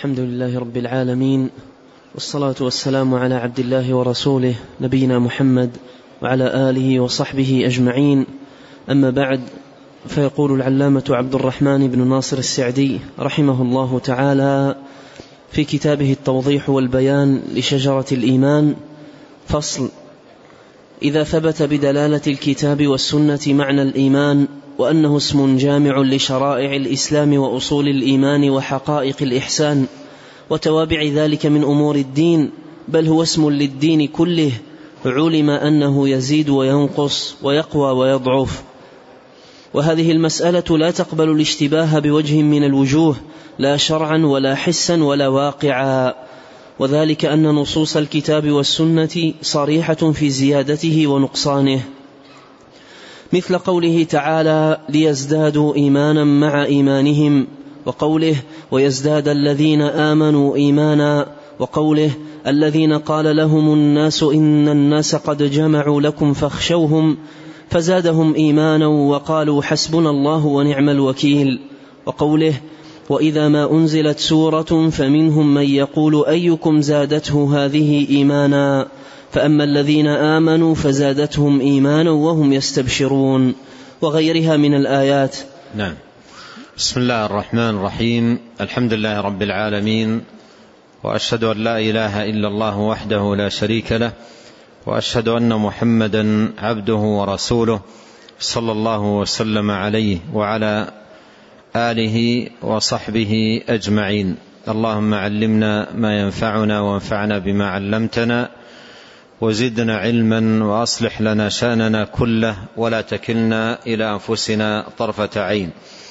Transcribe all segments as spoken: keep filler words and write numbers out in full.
الحمد لله رب العالمين، والصلاة والسلام على عبد الله ورسوله نبينا محمد وعلى آله وصحبه أجمعين. أما بعد، فيقول العلامة عبد الرحمن بن ناصر السعدي رحمه الله تعالى في كتابه التوضيح والبيان لشجرة الإيمان: فصل: إذا ثبت بدلالة الكتاب والسنة معنى الإيمان وأنه اسم جامع لشرائع الإسلام وأصول الإيمان وحقائق الإحسان وتوابع ذلك من أمور الدين، بل هو اسم للدين كله، علم أنه يزيد وينقص ويقوى ويضعف. وهذه المسألة لا تقبل الاشتباه بوجه من الوجوه، لا شرعا ولا حسا ولا واقعا، وذلك أن نصوص الكتاب والسنة صريحة في زيادته ونقصانه، مثل قوله تعالى: ليزدادوا إيمانا مع إيمانهم، وقوله: ويزداد الذين آمنوا إيمانا، وقوله: الذين قال لهم الناس إن الناس قد جمعوا لكم فاخشوهم فزادهم إيمانا وقالوا حسبنا الله ونعم الوكيل، وقوله: وإذا ما أنزلت سورة فمنهم من يقول أيكم زادته هذه إيمانا، فأما الذين آمنوا فزادتهم إيمانا وهم يستبشرون، وغيرها من الآيات. نعم. بسم الله الرحمن الرحيم. الحمد لله رب العالمين، وأشهد أن لا إله إلا الله وحده لا شريك له، وأشهد أن محمدا عبده ورسوله صلى الله وسلم عليه وعلى آله وصحبه أجمعين. اللهم علمنا ما ينفعنا وانفعنا بما علمتنا، وزدنا علما، وأصلح لنا شأننا كله، ولا تكلنا إلى أنفسنا طرفة عين.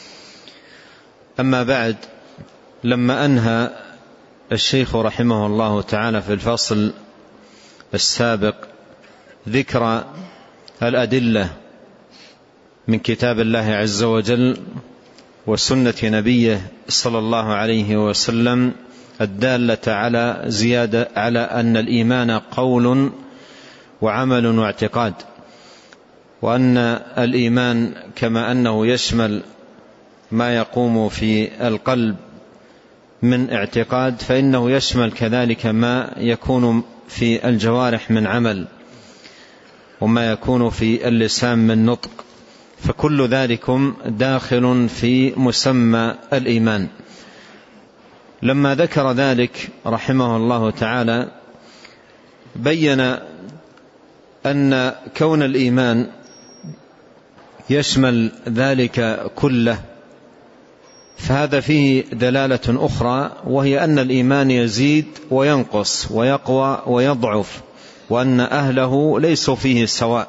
أما بعد، لما أنهى الشيخ رحمه الله تعالى في الفصل السابق ذكر الأدلة من كتاب الله عز وجل وسنة نبيه صلى الله عليه وسلم الدالة على زيادة على أن الإيمان قول وعمل واعتقاد، وأن الإيمان كما أنه يشمل ما يقوم في القلب من اعتقاد، فإنه يشمل كذلك ما يكون في الجوارح من عمل، وما يكون في اللسان من نطق، فكل ذلكم داخل في مسمى الإيمان. لما ذكر ذلك رحمه الله تعالى بين أن كون الإيمان يشمل ذلك كله فهذا فيه دلالة أخرى، وهي أن الإيمان يزيد وينقص ويقوى ويضعف، وأن أهله ليسوا فيه سواء،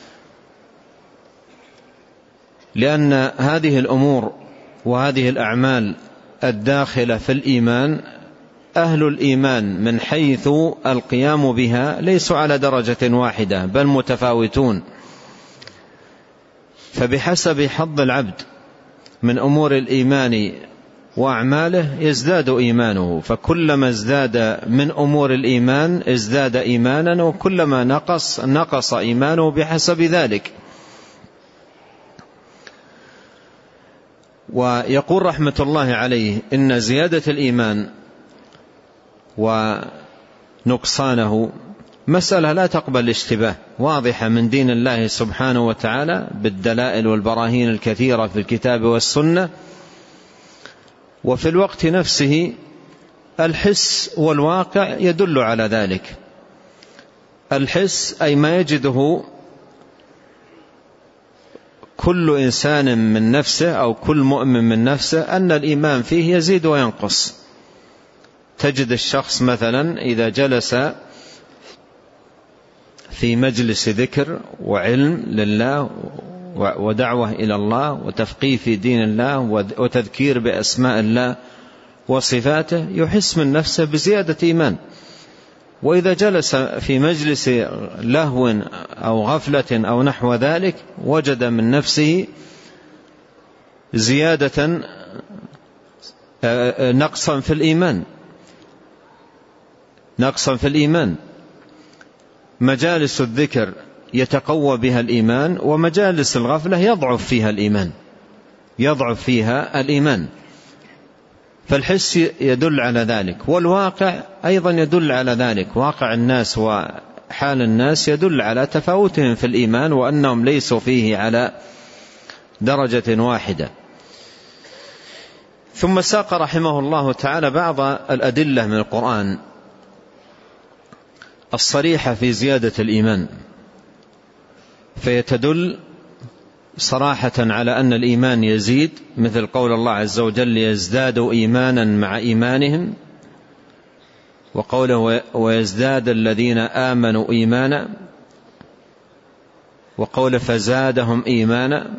لأن هذه الأمور وهذه الأعمال الداخلة في الإيمان أهل الإيمان من حيث القيام بها ليسوا على درجة واحدة، بل متفاوتون، فبحسب حظ العبد من أمور الإيمان وأعماله يزداد إيمانه، فكلما ازداد من أمور الإيمان ازداد إيمانا، وكلما نقص نقص إيمانه بحسب ذلك. ويقول رحمة الله عليه إن زيادة الإيمان ونقصانه مسألة لا تقبل الاشتباه، واضحة من دين الله سبحانه وتعالى بالدلائل والبراهين الكثيرة في الكتاب والسنة، وفي الوقت نفسه الحس والواقع يدل على ذلك. الحس أي ما يجده كل إنسان من نفسه أو كل مؤمن من نفسه أن الإيمان فيه يزيد وينقص. تجد الشخص مثلا إذا جلس في مجلس ذكر وعلم لله ودعوة إلى الله وتفقيه في دين الله وتذكير بأسماء الله وصفاته يحس من نفسه بزيادة إيمان، وإذا جلس في مجلس لهو أو غفلة أو نحو ذلك وجد من نفسه زيادة نقصا في الإيمان نقصا في الإيمان. مجالس الذكر يتقوى بها الإيمان، ومجالس الغفلة يضعف فيها الإيمان يضعف فيها الإيمان فالحس يدل على ذلك، والواقع أيضا يدل على ذلك. واقع الناس وحال الناس يدل على تفاوتهم في الإيمان، وأنهم ليسوا فيه على درجة واحدة. ثم ساق رحمه الله تعالى بعض الأدلة من القرآن الصريحة في زيادة الإيمان، فيتدل صراحة على أن الإيمان يزيد، مثل قول الله عز وجل ليزدادوا إيمانا مع إيمانهم، وقوله ويزداد الذين آمنوا إيمانا، وقول فزادهم إيمانا،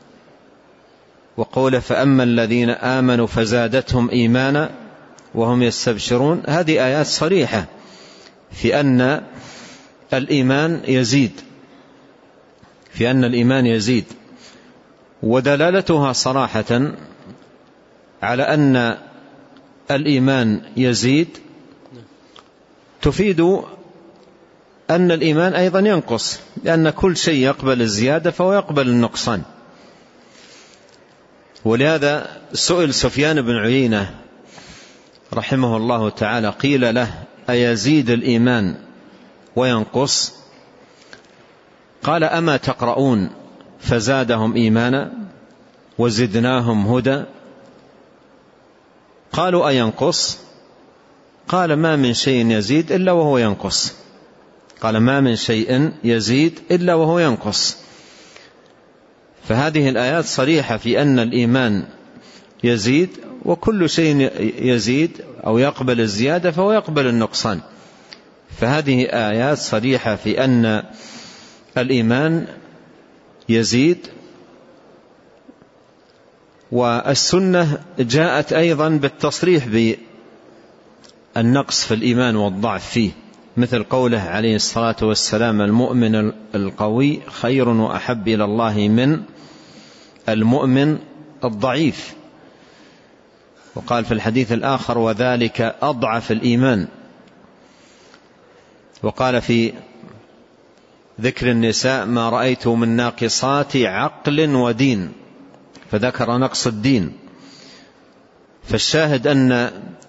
وقول فأما الذين آمنوا فزادتهم إيمانا وهم يستبشرون. هذه آيات صريحة في أن الإيمان يزيد، في أن الإيمان يزيد، ودلالتها صراحة على أن الإيمان يزيد تفيد أن الإيمان أيضا ينقص، لأن كل شيء يقبل الزيادة فهو يقبل النقصان. ولهذا سئل سفيان بن عيينة رحمه الله تعالى، قيل له أيزيد الإيمان وينقص؟ قال أما تقرؤون فزادهم إيمانا وزدناهم هدى؟ قالوا أينقص؟ قال ما من شيء يزيد إلا وهو ينقص. قال ما من شيء يزيد إلا وهو ينقص. فهذه الآيات صريحة في أن الإيمان يزيد، وكل شيء يزيد أو يقبل الزيادة فهو يقبل النقصان. فهذه آيات صريحة في أن الإيمان يزيد. والسنة جاءت أيضا بالتصريح بالنقص في الإيمان والضعف فيه، مثل قوله عليه الصلاة والسلام المؤمن القوي خير وأحب إلى الله من المؤمن الضعيف. وقال في الحديث الآخر وذلك أضعف الإيمان. وقال في ذكر النساء ما رأيت من ناقصات عقل ودين، فذكر نقص الدين. فالشاهد أن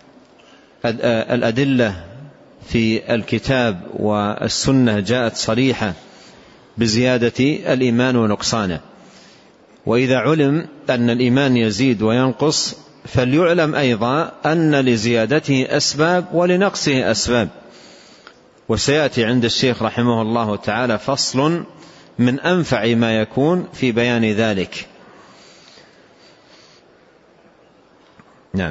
الأدلة في الكتاب والسنة جاءت صريحة بزيادة الإيمان ونقصانه. وإذا علم أن الإيمان يزيد وينقص فليعلم أيضا أن لزيادته أسباب ولنقصه أسباب. وسيأتي عند الشيخ رحمه الله تعالى فصل من أنفع ما يكون في بيان ذلك. نعم.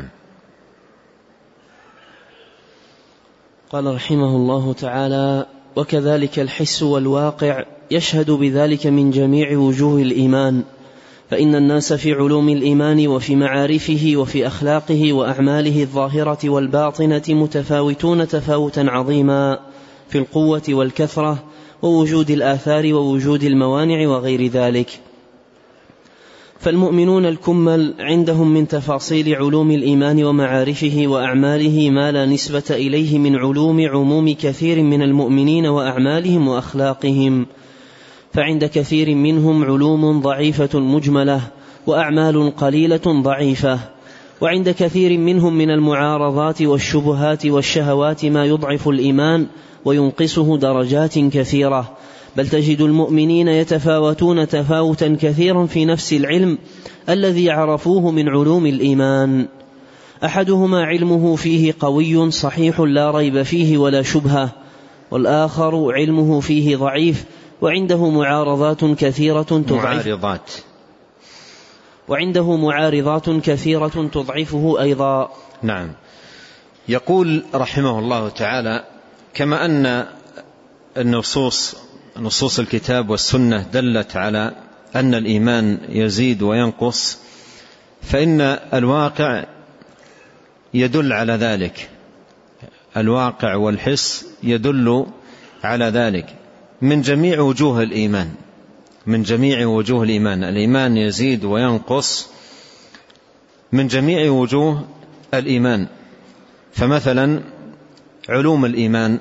قال رحمه الله تعالى وكذلك الحس والواقع يشهد بذلك من جميع وجوه الإيمان، فإن الناس في علوم الإيمان وفي معارفه وفي أخلاقه وأعماله الظاهرة والباطنة متفاوتون تفاوتا عظيما في القوة والكثرة ووجود الآثار ووجود الموانع وغير ذلك. فالمؤمنون الكمل عندهم من تفاصيل علوم الإيمان ومعارفه وأعماله ما لا نسبة إليه من علوم عموم كثير من المؤمنين وأعمالهم وأخلاقهم. فعند كثير منهم علوم ضعيفة مجملة وأعمال قليلة ضعيفة، وعند كثير منهم من المعارضات والشبهات والشهوات ما يضعف الإيمان وينقصه درجات كثيرة. بل تجد المؤمنين يتفاوتون تفاوتا كثيرا في نفس العلم الذي عرفوه من علوم الإيمان. أحدهما علمه فيه قوي صحيح لا ريب فيه ولا شبهة، والآخر علمه فيه ضعيف وعنده معارضات كثيرة تضعف معارضات وعنده معارضات كثيرة تضعفه أيضا. نعم. يقول رحمه الله تعالى كما أن النصوص نصوص الكتاب والسنة دلت على أن الإيمان يزيد وينقص، فإن الواقع يدل على ذلك. الواقع والحس يدل على ذلك من جميع وجوه الإيمان، من جميع وجوه الإيمان. الإيمان يزيد وينقص من جميع وجوه الإيمان. فمثلا علوم الإيمان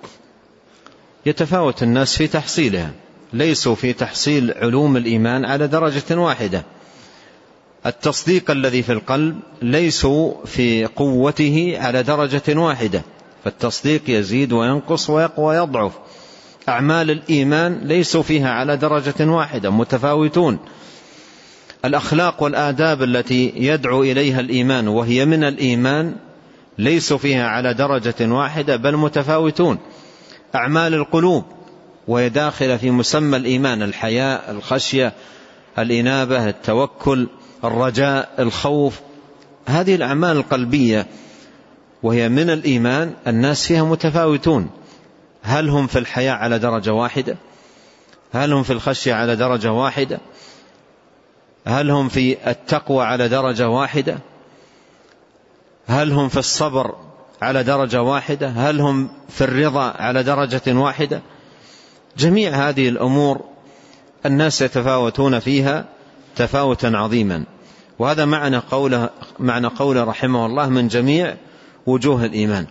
يتفاوت الناس في تحصيلها، ليسوا في تحصيل علوم الإيمان على درجة واحدة. التصديق الذي في القلب ليسوا في قوته على درجة واحدة، فالتصديق يزيد وينقص ويقوى ويضعف. أعمال الإيمان ليسوا فيها على درجة واحدة، متفاوتون. الأخلاق والآداب التي يدعو إليها الإيمان وهي من الإيمان ليسوا فيها على درجة واحدة بل متفاوتون. أعمال القلوب وهي داخلة في مسمى الإيمان، الحياء، الخشية، الإنابة، التوكل، الرجاء، الخوف، هذه الأعمال القلبية وهي من الإيمان الناس فيها متفاوتون. هل هم في الحياء على درجة واحدة؟ هل هم في الخشية على درجة واحدة؟ هل هم في التقوى على درجة واحدة؟ هل هم في الصبر على درجة واحدة؟ هل هم في الرضا على درجة واحدة؟ جميع هذه الأمور الناس يتفاوتون فيها تفاوتا عظيما. وهذا معنى قوله, معنى قوله رحمه الله من جميع وجوه الإيمان.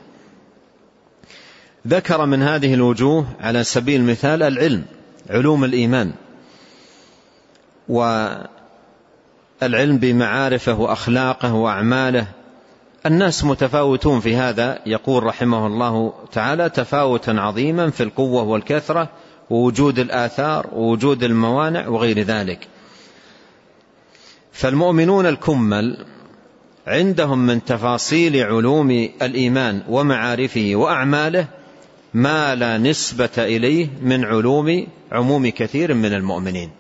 ذكر من هذه الوجوه على سبيل المثال العلم، علوم الإيمان، والعلم بمعارفه وأخلاقه وأعماله. الناس متفاوتون في هذا، يقول رحمه الله تعالى تفاوتا عظيما في القوة والكثرة ووجود الآثار ووجود الموانع وغير ذلك. فالمؤمنون الكمل عندهم من تفاصيل علوم الإيمان ومعارفه وأعماله ما لا نسبة إليه من علوم عموم كثير من المؤمنين،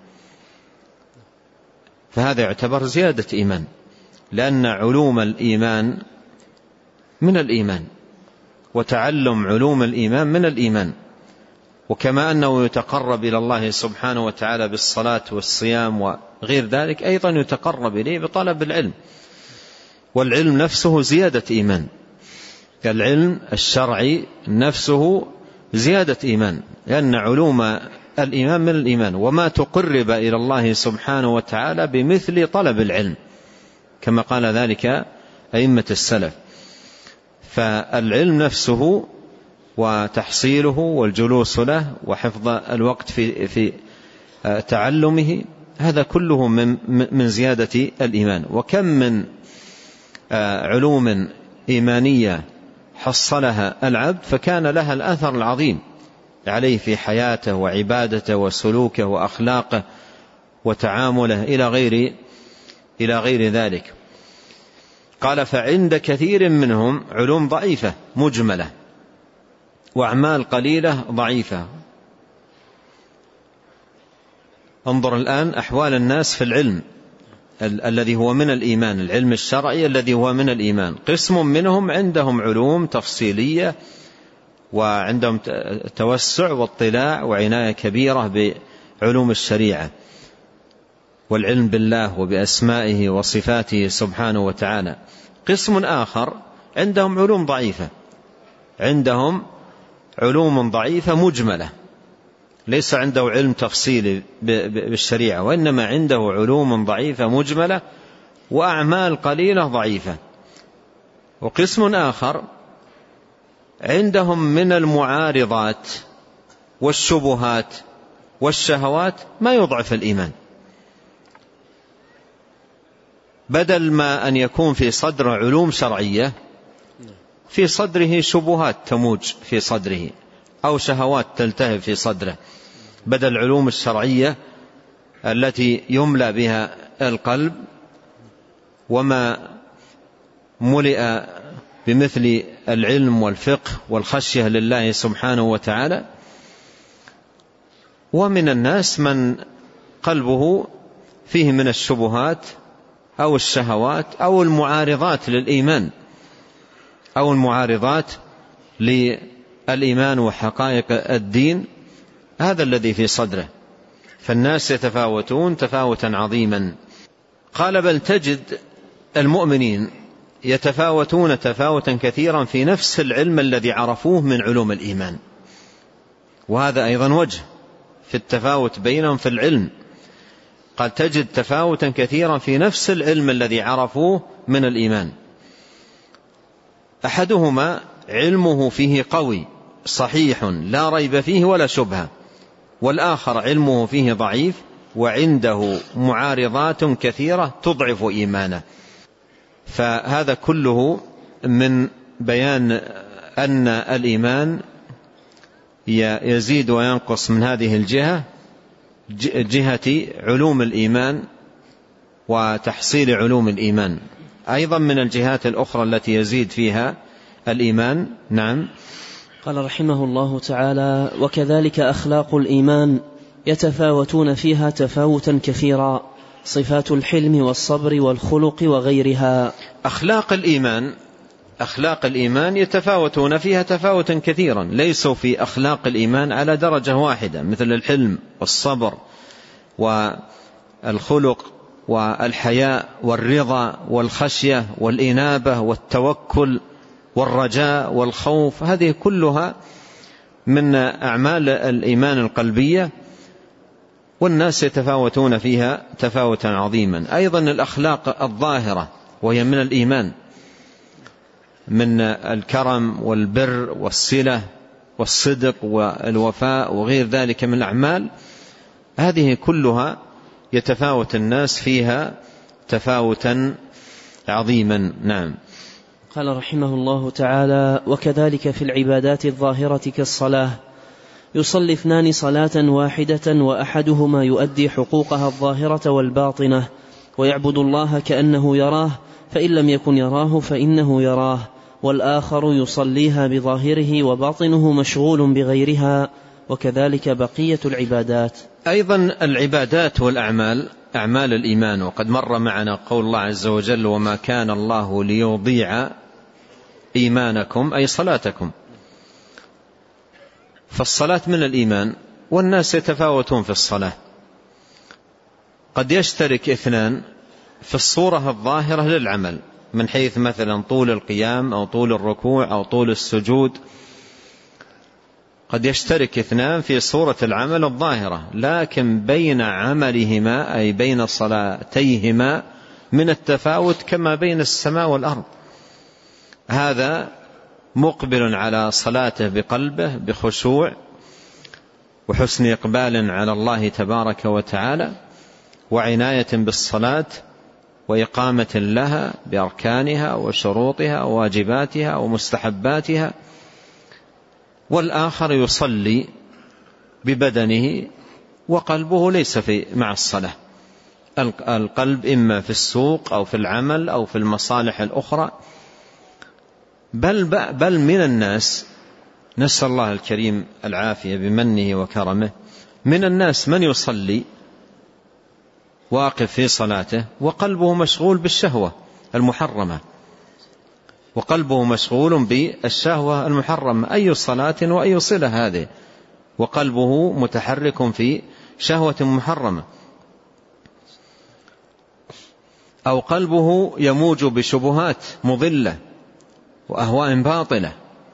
فهذا يعتبر زيادة إيمان، لأن علوم الإيمان من الإيمان، وتعلم علوم الإيمان من الإيمان. وكما أنه يتقرب إلى الله سبحانه وتعالى بالصلاة والصيام وغير ذلك، أيضا يتقرب إليه بطلب العلم، والعلم نفسه زيادة إيمان. العلم الشرعي نفسه زيادة إيمان، لأن علوم الإيمان من الإيمان، وما تقرب إلى الله سبحانه وتعالى بمثل طلب العلم، كما قال ذلك أئمة السلف. فالعلم نفسه وتحصيله والجلوس له وحفظ الوقت في في تعلمه، هذا كله من من زيادة الإيمان. وكم من علوم إيمانية حصلها العبد فكان لها الأثر العظيم عليه في حياته وعبادته وسلوكه وأخلاقه وتعامله إلى غير إلى غير ذلك. قال فعند كثير منهم علوم ضعيفة مجملة وأعمال قليلة ضعيفة. انظر الآن أحوال الناس في العلم ال- الذي هو من الإيمان، العلم الشرعي الذي هو من الإيمان. قسم منهم عندهم علوم تفصيلية وعندهم توسع واطلاع وعناية كبيرة بعلوم الشريعة والعلم بالله وبأسمائه وصفاته سبحانه وتعالى. قسم آخر عندهم علوم ضعيفة، عندهم علوم ضعيفة مجملة، ليس عنده علم تفصيلي بالشريعة، وإنما عنده علوم ضعيفة مجملة وأعمال قليلة ضعيفة. وقسم آخر عندهم من المعارضات والشبهات والشهوات ما يضعف الإيمان، بدل ما أن يكون في صدر علوم شرعية في صدره شبهات تموج في صدره أو شهوات تلتهب في صدره، بدل العلوم الشرعية التي يملأ بها القلب وما ملئ بمثل العلم والفقه والخشية لله سبحانه وتعالى. ومن الناس من قلبه فيه من الشبهات أو الشهوات أو المعارضات للإيمان أو المعارضات للإيمان وحقائق الدين، هذا الذي في صدره. فالناس يتفاوتون تفاوتا عظيما. قال بل تجد المؤمنين يتفاوتون تفاوتا كثيرا في نفس العلم الذي عرفوه من علوم الإيمان، وهذا أيضا وجه في التفاوت بينهم في العلم. قال تجد تفاوتا كثيرا في نفس العلم الذي عرفوه من الإيمان. أحدهما علمه فيه قوي صحيح لا ريب فيه ولا شبهة، والآخر علمه فيه ضعيف وعنده معارضات كثيرة تضعف إيمانه. فهذا كله من بيان أن الإيمان يزيد وينقص من هذه الجهة، جهة علوم الإيمان وتحصيل علوم الإيمان. أيضا من الجهات الأخرى التي يزيد فيها الإيمان. نعم. قال رحمه الله تعالى: وكذلك أخلاق الإيمان يتفاوتون فيها تفاوتا كثيرا، صفات الحلم والصبر والخلق وغيرها. أخلاق الإيمان أخلاق الإيمان يتفاوتون فيها تفاوتا كثيرا، ليسوا في أخلاق الإيمان على درجة واحدة، مثل الحلم والصبر والخلق والحياء والرضا والخشية والإنابة والتوكل والرجاء والخوف. هذه كلها من أعمال الإيمان القلبية، والناس يتفاوتون فيها تفاوتا عظيما. أيضا الأخلاق الظاهرة وهي من الإيمان، من الكرم والبر والصلة والصدق والوفاء وغير ذلك من الأعمال، هذه كلها يتفاوت الناس فيها تفاوتا عظيما. نعم. قال رحمه الله تعالى: وكذلك في العبادات الظاهرة كالصلاة، يصلي اثنان صلاة واحدة وأحدهما يؤدي حقوقها الظاهرة والباطنة، ويعبد الله كأنه يراه، فإن لم يكن يراه فإنه يراه، والآخر يصليها بظاهره وباطنه مشغول بغيرها، وكذلك بقية العبادات. أيضا العبادات والأعمال أعمال الإيمان، وقد مر معنا قول الله عز وجل: وما كان الله ليضيع إيمانكم، أي صلاتكم. فالصلاة من الإيمان، والناس يتفاوتون في الصلاة. قد يشترك اثنان في الصورة الظاهرة للعمل، من حيث مثلا طول القيام أو طول الركوع أو طول السجود، قد يشترك اثنان في صورة العمل الظاهرة، لكن بين عملهما أي بين صلاتيهما من التفاوت كما بين السماء والأرض. هذا مقبل على صلاته بقلبه بخشوع وحسن إقبال على الله تبارك وتعالى، وعناية بالصلاة وإقامة لها بأركانها وشروطها وواجباتها ومستحباتها. والآخر يصلي ببدنه وقلبه ليس في مع الصلاة. القلب إما في السوق أو في العمل أو في المصالح الأخرى. بل, بل من الناس، نسأل الله الكريم العافية بمنه وكرمه، من الناس من يصلي واقف في صلاته وقلبه مشغول بالشهوة المحرمة، وقلبه مشغول بالشهوة المحرمة، أي صلاة وأي صلة هذه، وقلبه متحرك في شهوة محرمة. أو قلبه يموج بشبهات مضلة وأهواء باطلة.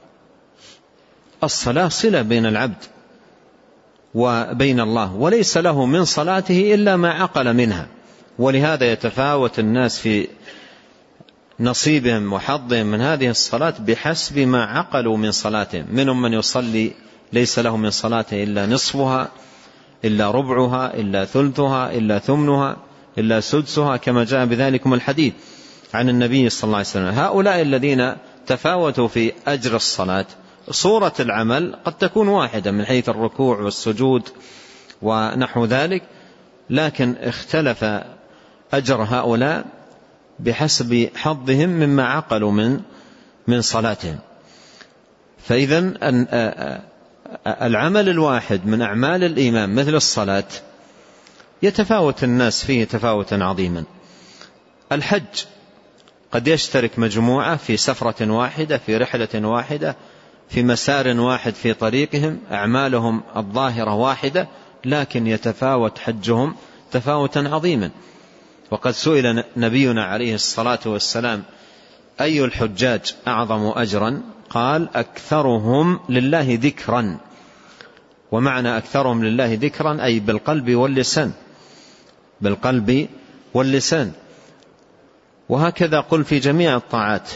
الصلاة صلة بين العبد وبين الله، وليس له من صلاته إلا ما عقل منها. ولهذا يتفاوت الناس في نصيبهم وحظهم من هذه الصلاة بحسب ما عقلوا من صلاتهم. منهم من يصلي ليس له من صلاته إلا نصفها، إلا ربعها، إلا ثلثها، إلا ثمنها، إلا سدسها، كما جاء بذلكم الحديث عن النبي صلى الله عليه وسلم. هؤلاء الذين تفاوتوا في أجر الصلاة، صورة العمل قد تكون واحدة من حيث الركوع والسجود ونحو ذلك، لكن اختلف أجر هؤلاء بحسب حظهم مما عقلوا من من صلاتهم. فإذا العمل الواحد من أعمال الإيمان مثل الصلاة يتفاوت الناس فيه تفاوتا عظيما. الحج قد يشترك مجموعة في سفرة واحدة، في رحلة واحدة، في مسار واحد في طريقهم، أعمالهم الظاهرة واحدة، لكن يتفاوت حجهم تفاوتا عظيما. وقد سئل نبينا عليه الصلاة والسلام: أي الحجاج أعظم أجرا؟ قال: أكثرهم لله ذكرا. ومعنى أكثرهم لله ذكرا أي بالقلب واللسان، بالقلب واللسان. وهكذا قل في جميع الطاعات.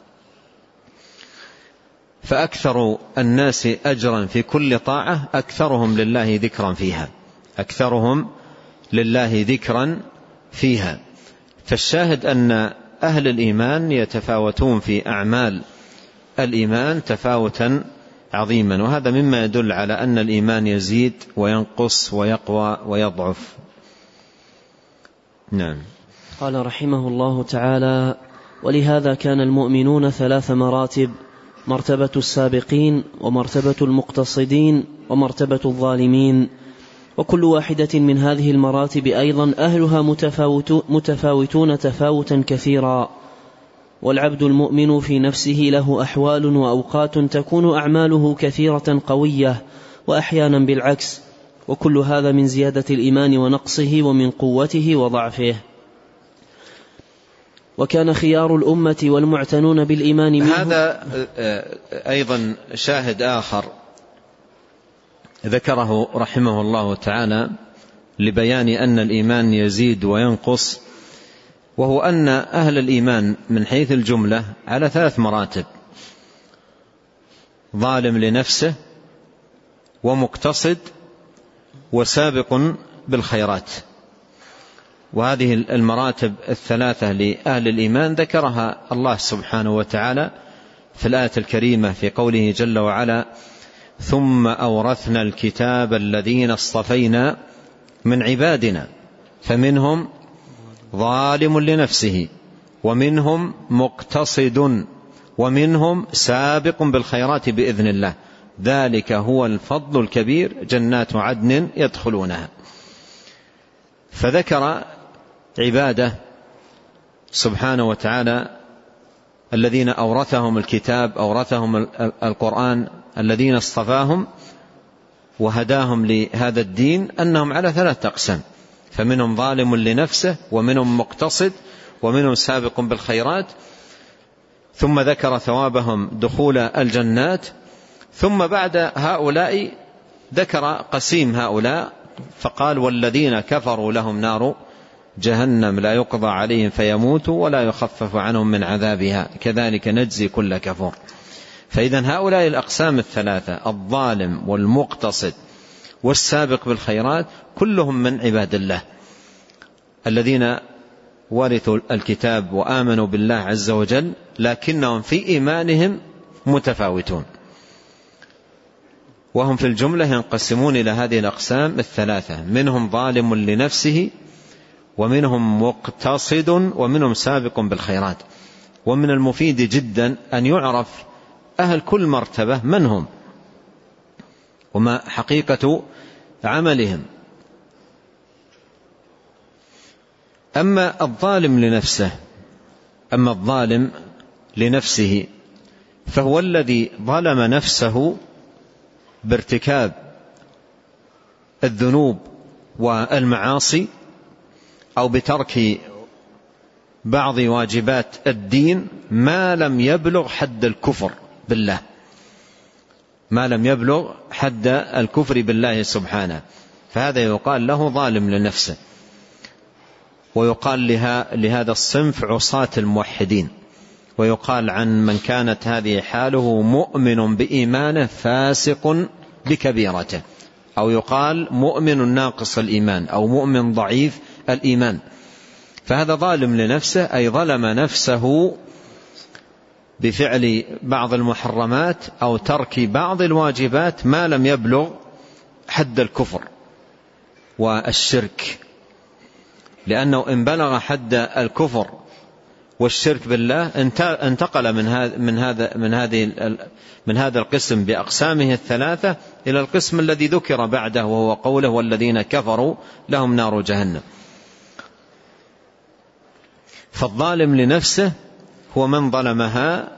فأكثر الناس أجرا في كل طاعة أكثرهم لله ذكرا فيها، أكثرهم لله ذكرا فيها. فالشاهد أن أهل الإيمان يتفاوتون في أعمال الإيمان تفاوتا عظيما، وهذا مما يدل على أن الإيمان يزيد وينقص ويقوى ويضعف. نعم. قال رحمه الله تعالى: ولهذا كان المؤمنون ثلاث مراتب: مرتبة السابقين، ومرتبة المقتصدين، ومرتبة الظالمين. وكل واحدة من هذه المراتب أيضا أهلها متفاوتون تفاوتا كثيرا. والعبد المؤمن في نفسه له أحوال وأوقات تكون أعماله كثيرة قوية، وأحيانا بالعكس، وكل هذا من زيادة الإيمان ونقصه، ومن قوته وضعفه. وكان خيار الأمة والمعتنون بالإيمان منه. هذا أيضا شاهد آخر ذكره رحمه الله تعالى لبيان أن الإيمان يزيد وينقص، وهو أن أهل الإيمان من حيث الجملة على ثلاث مراتب: ظالم لنفسه، ومقتصد، وسابق بالخيرات. وهذه المراتب الثلاثة لأهل الإيمان ذكرها الله سبحانه وتعالى في الآية الكريمة في قوله جل وعلا: ثم أورثنا الكتاب الذين اصطفينا من عبادنا فمنهم ظالم لنفسه ومنهم مقتصد ومنهم سابق بالخيرات بإذن الله، ذلك هو الفضل الكبير، جنات عدن يدخلونها. فذكر عباده سبحانه وتعالى الذين أورثهم الكتاب، أورثهم القرآن، الذين اصطفاهم وهداهم لهذا الدين، أنهم على ثلاثة أقسام: فمنهم ظالم لنفسه، ومنهم مقتصد، ومنهم سابق بالخيرات. ثم ذكر ثوابهم دخول الجنات. ثم بعد هؤلاء ذكر قسيم هؤلاء فقال: والذين كفروا لهم نار جهنم لا يقضى عليهم فيموتوا ولا يخفف عنهم من عذابها كذلك نجزي كل كفور. فإذا هؤلاء الأقسام الثلاثة: الظالم والمقتصد والسابق بالخيرات، كلهم من عباد الله الذين ورثوا الكتاب وآمنوا بالله عز وجل، لكنهم في إيمانهم متفاوتون، وهم في الجملة ينقسمون إلى هذه الأقسام الثلاثة: منهم ظالم لنفسه، ومنهم مقتصد، ومنهم سابق بالخيرات. ومن المفيد جدا أن يعرف أهل كل مرتبة من هم وما حقيقة عملهم. أما الظالم لنفسه أما الظالم لنفسه فهو الذي ظلم نفسه بارتكاب الذنوب والمعاصي، أو بترك بعض واجبات الدين، ما لم يبلغ حد الكفر بالله، ما لم يبلغ حد الكفر بالله سبحانه، فهذا يقال له ظالم لنفسه. ويقال لهذا الصنف عصاة الموحدين. ويقال عن من كانت هذه حاله مؤمن بإيمانه فاسق بكبيرته، أو يقال مؤمن ناقص الإيمان، أو مؤمن ضعيف الإيمان. فهذا ظالم لنفسه، أي ظلم نفسه بفعل بعض المحرمات أو ترك بعض الواجبات ما لم يبلغ حد الكفر والشرك، لأنه إن بلغ حد الكفر والشرك بالله انتقل من هذا من هذا من هذه من هذا القسم بأقسامه الثلاثة إلى القسم الذي ذكر بعده، وهو قوله: والذين كفروا لهم نار جهنم. فالظالم لنفسه هو من ظلمها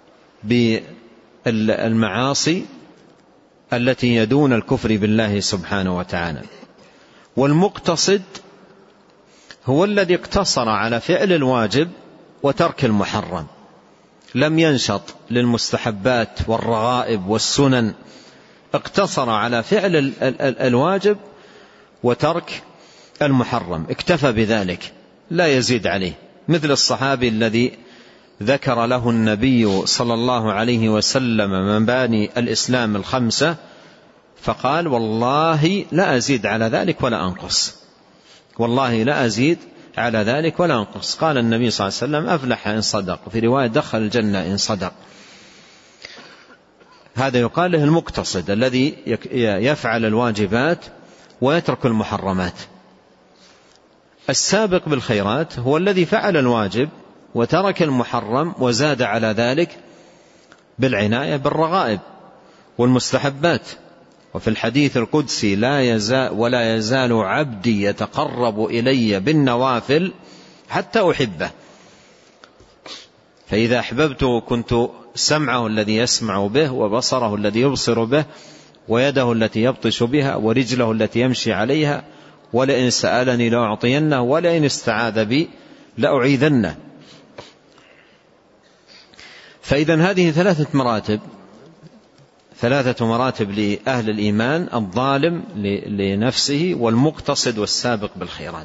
بالمعاصي التي يدون الكفر بالله سبحانه وتعالى. والمقتصد هو الذي اقتصر على فعل الواجب وترك المحرم، لم ينشط للمستحبات والرغائب والسنن، اقتصر على فعل الواجب وترك المحرم، اكتفى بذلك لا يزيد عليه، مثل الصحابي الذي ذكر له النبي صلى الله عليه وسلم مباني الإسلام الخمسة فقال: والله لا أزيد على ذلك ولا أنقص. والله لا أزيد على ذلك ولا أنقص. قال النبي صلى الله عليه وسلم أفلح إن صدق، في رواية دخل الجنة إن صدق. هذا يقال له المقتصد الذي يفعل الواجبات ويترك المحرمات. السابق بالخيرات هو الذي فعل الواجب وترك المحرم وزاد على ذلك بالعناية بالرغائب والمستحبات. وفي الحديث القدسي لا يزال ولا يزال عبدي يتقرب إلي بالنوافل حتى أحبه، فإذا أحببته كنت سمعه الذي يسمع به، وبصره الذي يبصر به، ويده التي يبطش بها، ورجله التي يمشي عليها، ولئن سألني لأعطينه، ولئن استعاذ بي لأعيذنه. فإذا هذه ثلاثة مراتب ثلاثة مراتب لأهل الإيمان: الظالم لنفسه، والمقتصد، والسابق بالخيرات.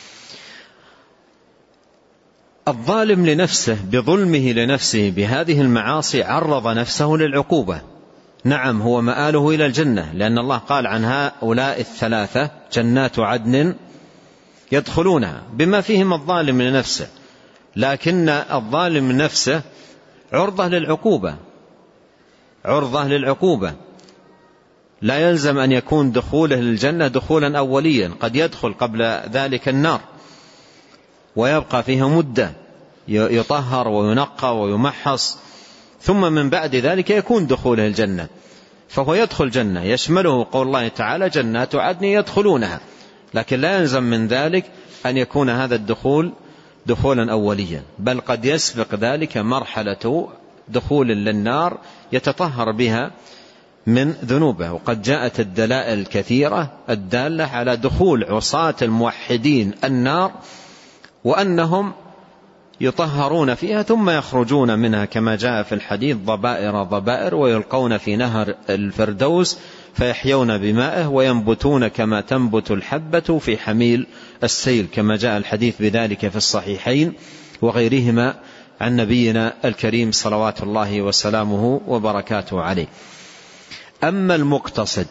الظالم لنفسه بظلمه لنفسه بهذه المعاصي عرض نفسه للعقوبة. نعم، هو مآله إلى الجنة، لأن الله قال عن هؤلاء الثلاثة: جنات عدن يدخلونها، بما فيهم الظالم لنفسه. لكن الظالم لنفسه عرضة للعقوبة عرضة للعقوبة لا يلزم أن يكون دخوله للجنة دخولا أوليا، قد يدخل قبل ذلك النار ويبقى فيها مدة يطهر وينقى ويمحص، ثم من بعد ذلك يكون دخوله الجنة، فهو يدخل جنة يشمله قول الله تعالى: جنات عدن يدخلونها. لكن لا يلزم من ذلك أن يكون هذا الدخول دخولا أوليا، بل قد يسبق ذلك مرحلة دخول للنار يتطهر بها من ذنوبه. وقد جاءت الدلائل الكثيرة الدالة على دخول عصاة الموحدين النار، وأنهم يطهرون فيها ثم يخرجون منها، كما جاء في الحديث: ضبائر ضبائر ويلقون في نهر الفردوس فيحيون بمائه وينبتون كما تنبت الحبة في حميل السيل، كما جاء الحديث بذلك في الصحيحين وغيرهما عن نبينا الكريم صلوات الله وسلامه وبركاته عليه. أما المقتصد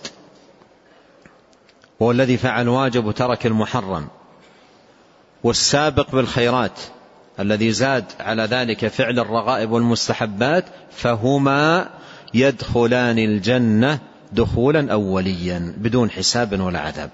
هو الذي فعل واجب وترك المحرم، والسابق بالخيرات الذي زاد على ذلك فعل الرغائب والمستحبات، فهما يدخلان الجنة دخولا أوليا بدون حساب ولا عذاب.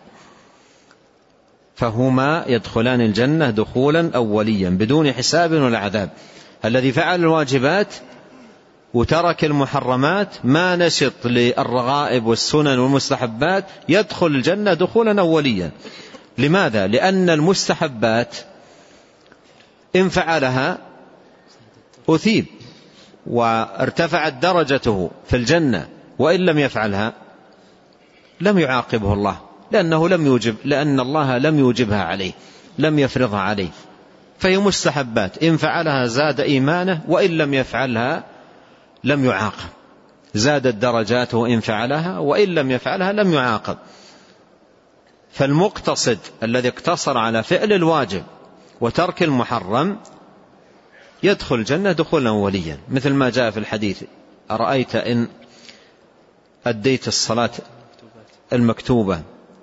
فهما يدخلان الجنة دخولا أوليا بدون حساب ولا عذاب. الذي فعل الواجبات وترك المحرمات، ما نشط للرغائب والسنن والمستحبات، يدخل الجنة دخولا أوليا. لماذا؟ لأن المستحبات إن فعلها أثيب وارتفعت درجته في الجنة، وإن لم يفعلها لم يعاقبه الله، لأنه لم يوجب لأن الله لم يوجبها عليه، لم يفرضها عليه. فهي مستحبات إن فعلها زاد إيمانه، وإن لم يفعلها لم يعاقب، زادت درجاته إن فعلها، وإن لم يفعلها لم يعاقب. فالمقتصد الذي اقتصر على فعل الواجب وترك المحرم يدخل الجنة دخولا أوليا، مثل ما جاء في الحديث: أرأيت إن أديت الصلاة المكتوبة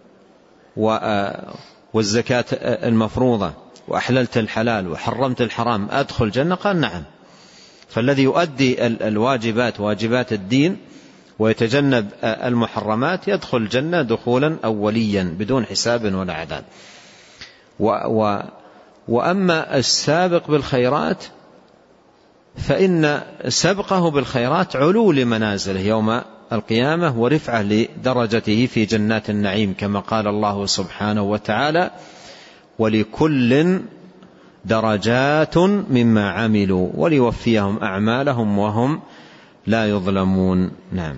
والزكاة المفروضة وأحللت الحلال وحرمت الحرام أدخل الجنة؟ قال: نعم. فالذي يؤدي الواجبات واجبات الدين ويتجنب المحرمات يدخل الجنة دخولا أوليا بدون حساب ولا عذاب. و و وأما السابق بالخيرات فإن سبقه بالخيرات علو لمنازله يوم القيامة ورفعة لدرجته في جنات النعيم، كما قال الله سبحانه وتعالى: ولكل درجات مما عملوا وليوفيهم أعمالهم وهم لا يظلمون. نعم.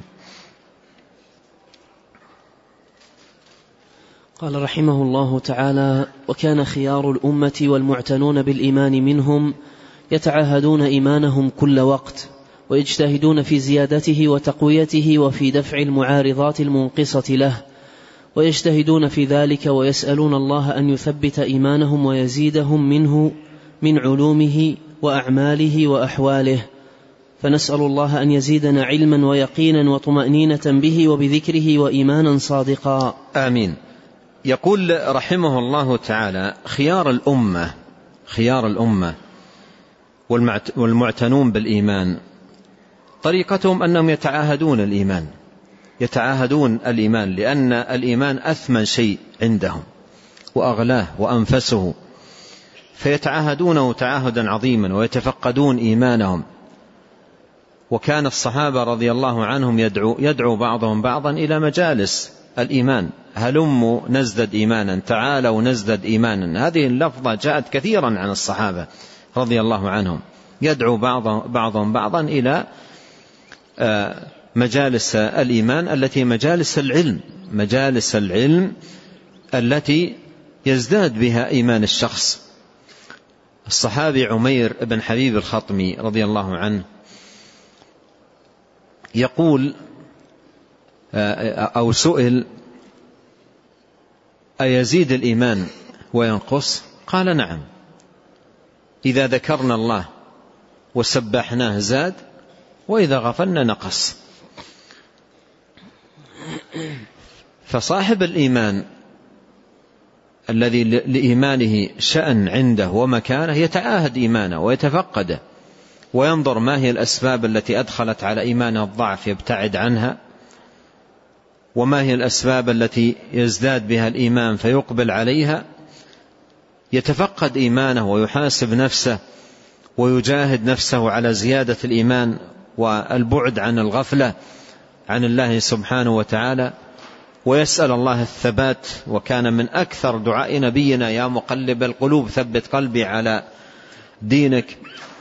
قال رحمه الله تعالى: وكان خيار الأمة والمعتنون بالإيمان منهم يتعاهدون إيمانهم كل وقت، ويجتهدون في زيادته وتقويته وفي دفع المعارضات المنقصة له، ويجتهدون في ذلك ويسألون الله أن يثبت إيمانهم ويزيدهم منه من علومه وأعماله وأحواله. فنسأل الله أن يزيدنا علما ويقينا وطمأنينة به وبذكره وإيمانا صادقا. آمين. يقول رحمه الله تعالى: خيار الأمة خيار الأمة والمعتنون بالإيمان طريقتهم أنهم يتعاهدون الإيمان يتعاهدون الإيمان لأن الإيمان أثمن شيء عندهم وأغلاه وأنفسه، فيتعاهدونه تعاهدا عظيما ويتفقدون إيمانهم. وكان الصحابة رضي الله عنهم يدعو, يدعو بعضهم بعضا إلى مجالس الإيمان: هلموا نزدد إيمانا، تعالوا نزدد إيمانا. هذه اللفظة جاءت كثيرا عن الصحابة رضي الله عنهم، يدعو بعضهم بعضا إلى مجالس الإيمان التي مجالس العلم مجالس العلم التي يزداد بها إيمان الشخص. الصحابي عمير بن حبيب الخطمي رضي الله عنه يقول أو سئل: أيزيد الإيمان وينقص؟ قال: نعم، إذا ذكرنا الله وسبحناه زاد، وإذا غفلنا نقص. فصاحب الإيمان الذي لإيمانه شأن عنده ومكانه يتعاهد إيمانه ويتفقده وينظر ما هي الأسباب التي أدخلت على إيمانه الضعف يبتعد عنها، وما هي الأسباب التي يزداد بها الإيمان فيقبل عليها. يتفقد إيمانه ويحاسب نفسه ويجاهد نفسه على زيادة الإيمان والبعد عن الغفلة عن الله سبحانه وتعالى، ويسأل الله الثبات. وكان من أكثر دعاء نبينا: يا مقلب القلوب ثبت قلبي على دينك.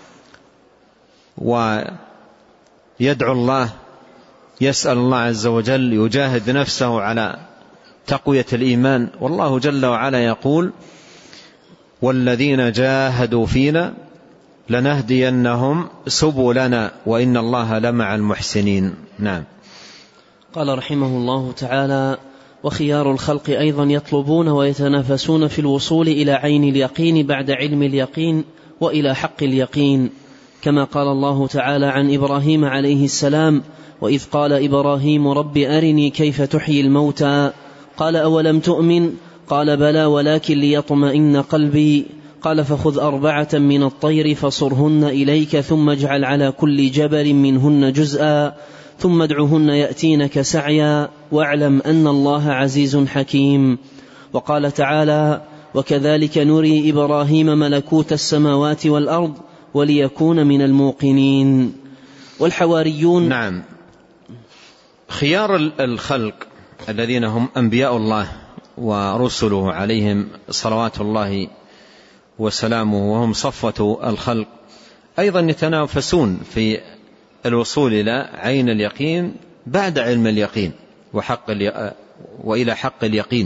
ويدعو الله، يسأل الله عز وجل، يجاهد نفسه على تقوية الإيمان. والله جل وعلا يقول: والذين جاهدوا فينا لنهدينهم سبلنا وإن الله لمع المحسنين. نعم. قال رحمه الله تعالى: وخيار الخلق أيضا يطلبون ويتنافسون في الوصول إلى عين اليقين بعد علم اليقين وإلى حق اليقين، كما قال الله تعالى عن إبراهيم عليه السلام: وإذ قال إبراهيم رب أرني كيف تحيي الموتى قال أولم تؤمن قال بلى ولكن ليطمئن قلبي قال فخذ أربعة من الطير فصرهن إليك ثم اجعل على كل جبل منهن جزءا ثم ادعهن يأتينك سعيا واعلم أن الله عزيز حكيم. وقال تعالى: وكذلك نري إبراهيم ملكوت السماوات والأرض وليكون من الموقنين. والحواريون. نعم. خيار الخلق الذين هم أنبياء الله ورسله عليهم صلوات الله وسلامه وهم صفوة الخلق أيضا يتنافسون في الوصول إلى عين اليقين بعد علم اليقين وحق وإلى حق اليقين.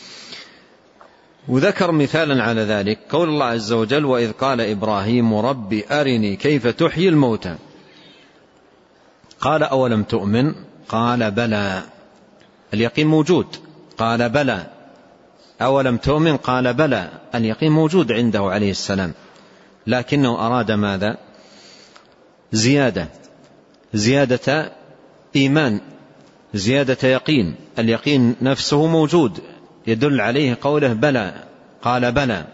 وذكر مثالا على ذلك قول الله عز وجل: وإذ قال إبراهيم رب أرني كيف تحيي الموتى قال أولم تؤمن قال بلى. اليقين موجود، قال بلى. أولم تؤمن قال بلى. اليقين موجود عنده عليه السلام، لكنه أراد ماذا؟ زيادة زيادة إيمان، زيادة يقين. اليقين نفسه موجود يدل عليه قوله بلى، قال بلى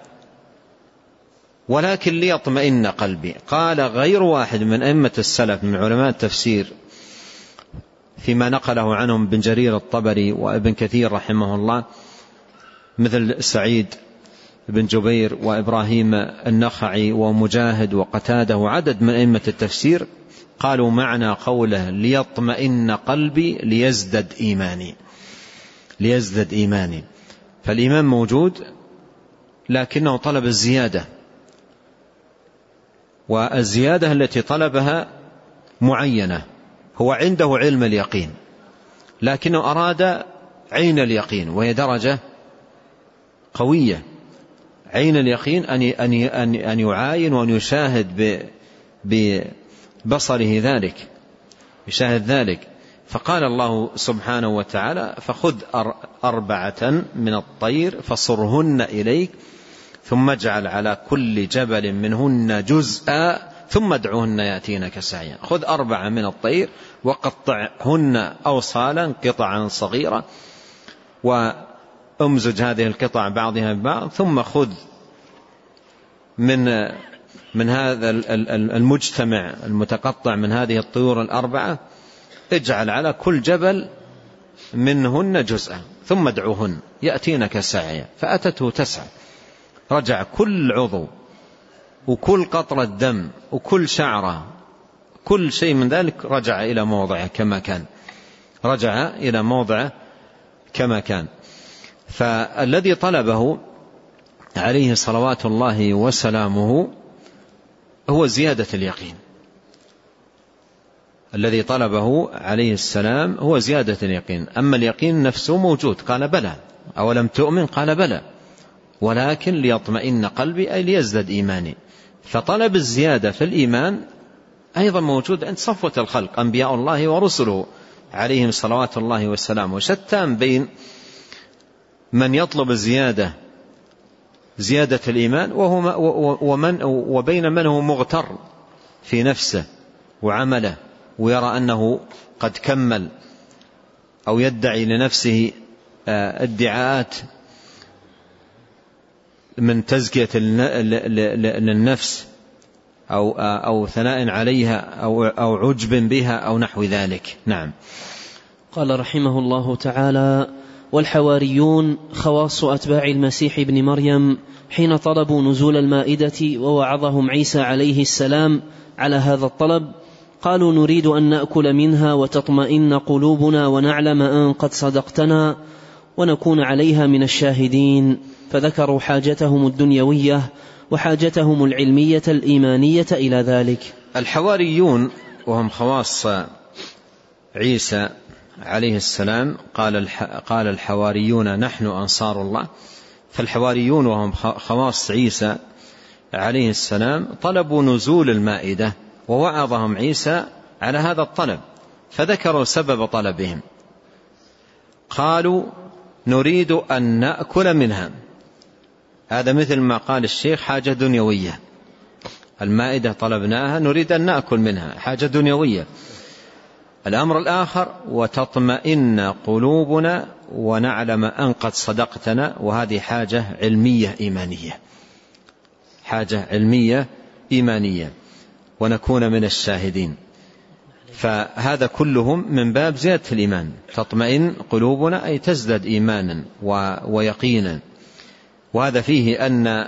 ولكن ليطمئن قلبي. قال غير واحد من أئمة السلف من علماء التفسير فيما نقله عنهم بن جرير الطبري وابن كثير رحمه الله، مثل سعيد بن جبير وإبراهيم النخعي ومجاهد وقتاده وعدد من أئمة التفسير، قالوا معنى قوله ليطمئن قلبي ليزدد إيماني ليزدد إيماني. فالإيمان موجود لكنه طلب الزيادة، والزيادة التي طلبها معينة. هو عنده علم اليقين لكنه أراد عين اليقين، وهي درجة قوية. عين اليقين أن يعاين وأن يشاهد ببصره ذلك، يشاهد ذلك. فقال الله سبحانه وتعالى: فخذ أربعة من الطير فصرهن إليك ثم اجعل على كل جبل منهن جزءا ثم ادعوهن يأتينك سعيا. خذ أربعة من الطير وقطعهن أوصالا قطعا صغيرة أمزج هذه القطع بعضها ببعض ثم خذ من من هذا المجتمع المتقطع من هذه الطيور الأربعة، اجعل على كل جبل منهن جزءا ثم ادعوهن يأتينك سعيا. فأتته تسعى، رجع كل عضو وكل قطرة دم وكل شعرة كل شيء من ذلك رجع إلى موضعه كما كان، رجع إلى موضعه كما كان. فالذي طلبه عليه صلوات الله وسلامه هو زيادة اليقين، الذي طلبه عليه السلام هو زيادة اليقين. أما اليقين نفسه موجود، قال بلى، أولم تؤمن؟ قال بلى، ولكن ليطمئن قلبي أي ليزدد إيماني. فطلب الزيادة في الإيمان أيضا موجود عند صفوة الخلق أنبياء الله ورسله عليهم صلوات الله والسلام. وشتان بين من يطلب الزيادة زيادة الإيمان ومن وبين من هو مغتر في نفسه وعمله ويرى أنه قد كمل أو يدعي لنفسه ادعاءات من تزكية للنفس أو أو ثناء عليها أو أو عجب بها أو نحو ذلك. نعم. قال رحمه الله تعالى: والحواريون خواص أتباع المسيح ابن مريم حين طلبوا نزول المائدة ووعظهم عيسى عليه السلام على هذا الطلب، قالوا: نريد أن نأكل منها وتطمئن قلوبنا ونعلم أن قد صدقتنا ونكون عليها من الشاهدين. فذكروا حاجتهم الدنيوية وحاجتهم العلمية الإيمانية إلى ذلك. الحواريون وهم خواص عيسى عليه السلام، قال قال الحواريون نحن أنصار الله. فالحواريون وهم خواص عيسى عليه السلام طلبوا نزول المائدة ووعظهم عيسى على هذا الطلب، فذكروا سبب طلبهم، قالوا: نريد أن نأكل منها. هذا مثل ما قال الشيخ حاجة دنيوية، المائدة طلبناها نريد أن نأكل منها، حاجة دنيوية. الأمر الآخر: وتطمئن قلوبنا ونعلم أن قد صدقتنا، وهذه حاجة علمية إيمانية، حاجة علمية إيمانية، ونكون من الشاهدين. فهذا كلهم من باب زيادة الإيمان. تطمئن قلوبنا أي تزداد إيمانا ويقينا. وهذا فيه أن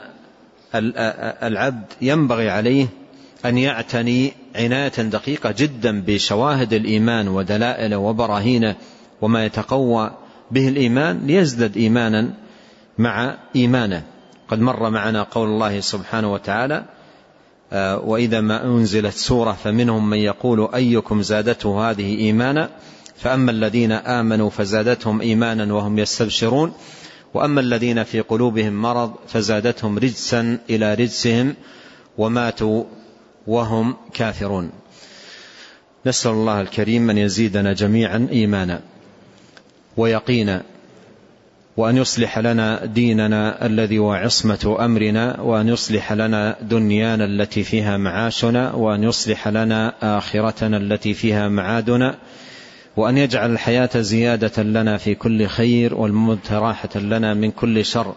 العبد ينبغي عليه أن يعتني عناية دقيقة جدا بشواهد الإيمان ودلائله وبراهينه وما يتقوى به الإيمان ليزدد إيمانا مع إيمانه. قد مر معنا قول الله سبحانه وتعالى: وإذا ما أنزلت سورة فمنهم من يقول أيكم زادته هذه إيمانا، فأما الذين آمنوا فزادتهم إيمانا وهم يستبشرون، وأما الذين في قلوبهم مرض فزادتهم رجسا إلى رجسهم وماتوا وهم كافرون. نسأل الله الكريم أن يزيدنا جميعا إيمانا ويقينا، وأن يصلح لنا ديننا الذي هو عصمة أمرنا، وأن يصلح لنا دنيانا التي فيها معاشنا، وأن يصلح لنا آخرتنا التي فيها معادنا، وأن يجعل الحياة زيادة لنا في كل خير والموت راحة لنا من كل شر.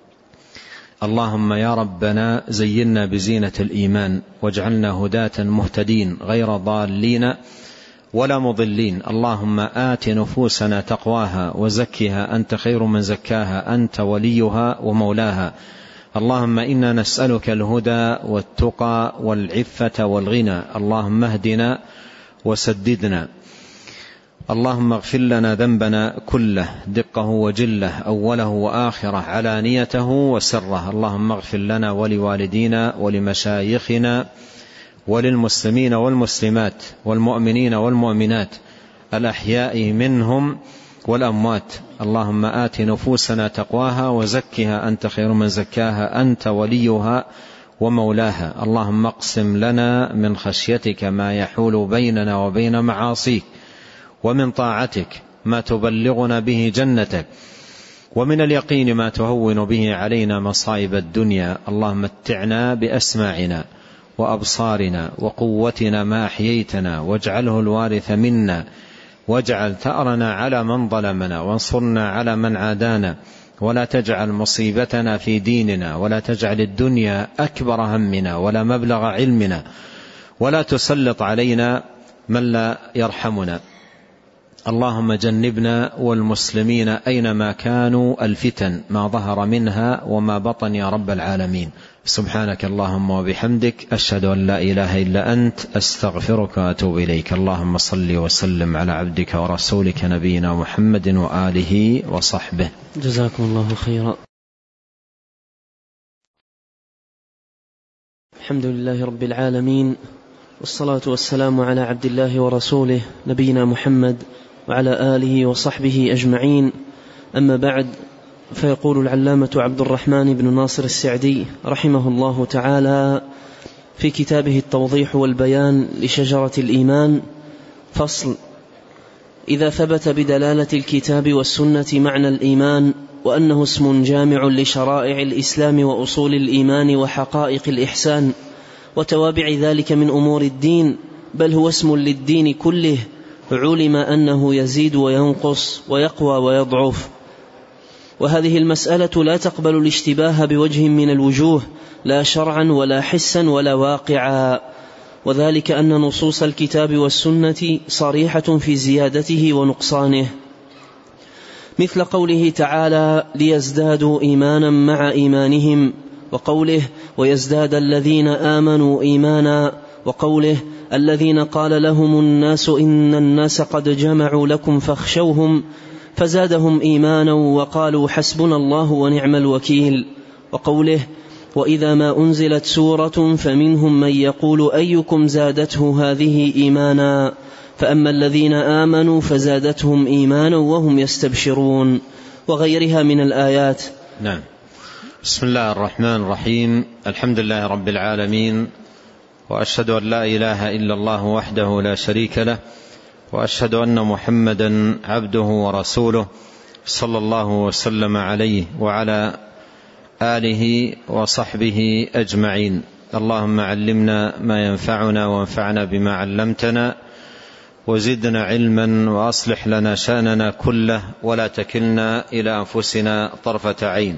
اللهم يا ربنا زينا بزينة الإيمان واجعلنا هداة مهتدين غير ضالين ولا مضلين. اللهم آت نفوسنا تقواها وزكها أنت خير من زكاها أنت وليها ومولاها. اللهم إنا نسألك الهدى والتقى والعفة والغنى. اللهم اهدنا وسددنا. اللهم اغفر لنا ذنبنا كله دقه وجله أوله وآخره علانيته وسره. اللهم اغفر لنا ولوالدينا ولمشايخنا وللمسلمين والمسلمات والمؤمنين والمؤمنات الأحياء منهم والأموات. اللهم آت نفوسنا تقواها وزكها أنت خير من زكاها أنت وليها ومولاها. اللهم اقسم لنا من خشيتك ما يحول بيننا وبين معاصيك، ومن طاعتك ما تبلغنا به جنتك، ومن اليقين ما تهون به علينا مصائب الدنيا. اللهم متعنا بأسماعنا وأبصارنا وقوتنا ما أحييتنا، واجعله الوارث منا، واجعل ثأرنا على من ظلمنا، وانصرنا على من عادانا، ولا تجعل مصيبتنا في ديننا، ولا تجعل الدنيا أكبر همنا ولا مبلغ علمنا، ولا تسلط علينا من لا يرحمنا. اللهم جنبنا والمسلمين أينما كانوا الفتن ما ظهر منها وما بطن يا رب العالمين. سبحانك اللهم وبحمدك، أشهد أن لا إله إلا أنت، أستغفرك وأتوب إليك. اللهم صل وسلم على عبدك ورسولك نبينا محمد وآله وصحبه. جزاكم الله خيرا. الحمد لله رب العالمين، والصلاة والسلام على عبد الله ورسوله نبينا محمد وعلى آله وصحبه أجمعين. أما بعد، فيقول العلامة عبد الرحمن بن ناصر السعدي رحمه الله تعالى في كتابه التوضيح والبيان لشجرة الإيمان: فصل: إذا ثبت بدلالة الكتاب والسنة معنى الإيمان وأنه اسم جامع لشرائع الإسلام وأصول الإيمان وحقائق الإحسان وتوابع ذلك من أمور الدين، بل هو اسم للدين كله، علم أنه يزيد وينقص ويقوى ويضعف. وهذه المسألة لا تقبل الاشتباه بوجه من الوجوه، لا شرعا ولا حسا ولا واقعا، وذلك أن نصوص الكتاب والسنة صريحة في زيادته ونقصانه، مثل قوله تعالى: ليزدادوا إيمانا مع إيمانهم، وقوله: ويزداد الذين آمنوا إيمانا، وقوله: الذين قال لهم الناس إن الناس قد جمعوا لكم فاخشوهم فزادهم إيمانا وقالوا حسبنا الله ونعم الوكيل، وقوله: وإذا ما أنزلت سورة فمنهم من يقول أيكم زادته هذه إيمانا، فأما الذين آمنوا فزادتهم إيمانا وهم يستبشرون، وغيرها من الآيات. نعم. بسم الله الرحمن الرحيم. الحمد لله رب العالمين، وأشهد أن لا إله إلا الله وحده لا شريك له، وأشهد أن محمدا عبده ورسوله، صلى الله وسلم عليه وعلى آله وصحبه أجمعين. اللهم علمنا ما ينفعنا وانفعنا بما علمتنا، وزدنا علما، وأصلح لنا شأننا كله، ولا تكلنا إلى أنفسنا طرفة عين.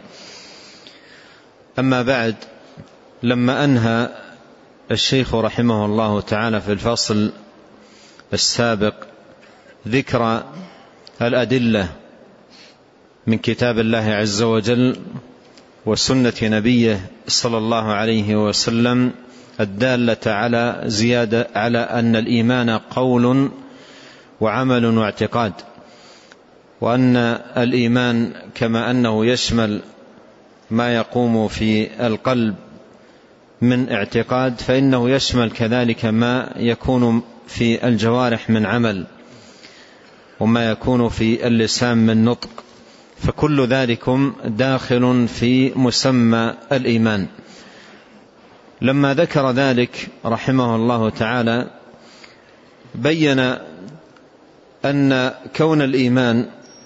أما بعد، لما أنهى الشيخ رحمه الله تعالى في الفصل السابق ذكر الأدلة من كتاب الله عز وجل وسنة نبيه صلى الله عليه وسلم الدالة على زيادة على أن الإيمان قول وعمل واعتقاد، وأن الإيمان كما أنه يشمل ما يقوم في القلب من اعتقاد، فإنه يشمل كذلك ما يكون في الجوارح من عمل، وما يكون في اللسان من نطق، فكل ذلكم داخل في مسمى الإيمان. لما ذكر ذلك رحمه الله تعالى بين أن كون الإيمان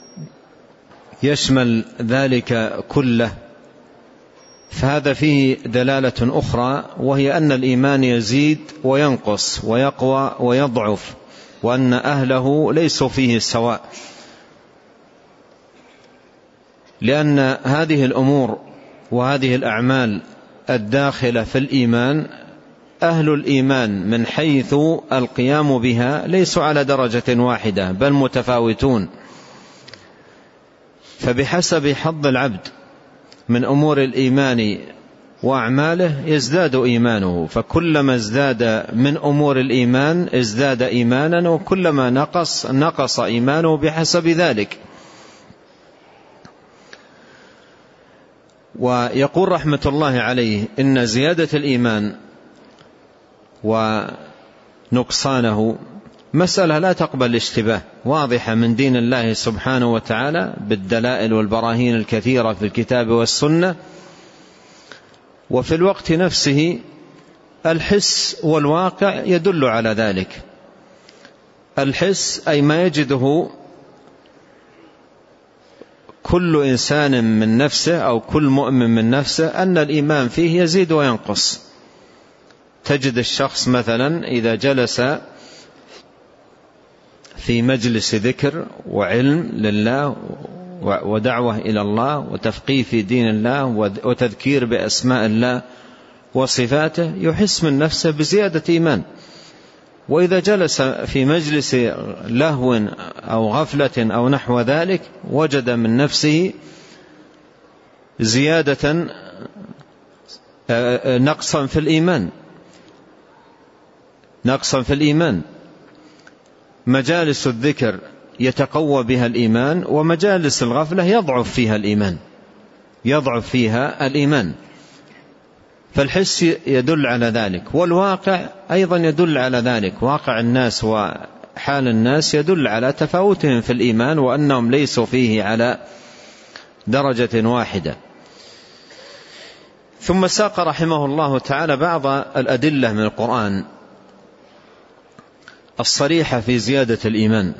يشمل ذلك كله فهذا فيه دلالة أخرى، وهي أن الإيمان يزيد وينقص ويقوى ويضعف، وأن أهله ليسوا فيه سواء، لأن هذه الأمور وهذه الأعمال الداخلة في الإيمان أهل الإيمان من حيث القيام بها ليسوا على درجة واحدة، بل متفاوتون، فبحسب حظ العبد من أمور الإيمان وأعماله يزداد إيمانه، فكلما ازداد من أمور الإيمان ازداد إيمانا، وكلما نقص نقص إيمانه بحسب ذلك. ويقول رحمة الله عليه إن زيادة الإيمان ونقصانه مسألة لا تقبل الاشتباه، واضحة من دين الله سبحانه وتعالى بالدلائل والبراهين الكثيرة في الكتاب والسنة، وفي الوقت نفسه الحس والواقع يدل على ذلك. الحس أي ما يجده كل إنسان من نفسه أو كل مؤمن من نفسه أن الإيمان فيه يزيد وينقص. تجد الشخص مثلا إذا جلس في مجلس ذكر وعلم لله ودعوة إلى الله وتفقيه في دين الله وتذكير بأسماء الله وصفاته يحس من نفسه بزيادة إيمان. وإذا جلس في مجلس لهو أو غفلة أو نحو ذلك وجد من نفسه زيادة نقصا في الإيمان نقصا في الإيمان مجالس الذكر يتقوى بها الإيمان، ومجالس الغفلة يضعف فيها الإيمان يضعف فيها الإيمان فالحس يدل على ذلك، والواقع أيضا يدل على ذلك. واقع الناس وحال الناس يدل على تفاوتهم في الإيمان وأنهم ليسوا فيه على درجة واحدة. ثم ساق رحمه الله تعالى بعض الأدلة من القرآن الصريحة في زيادة الإيمان،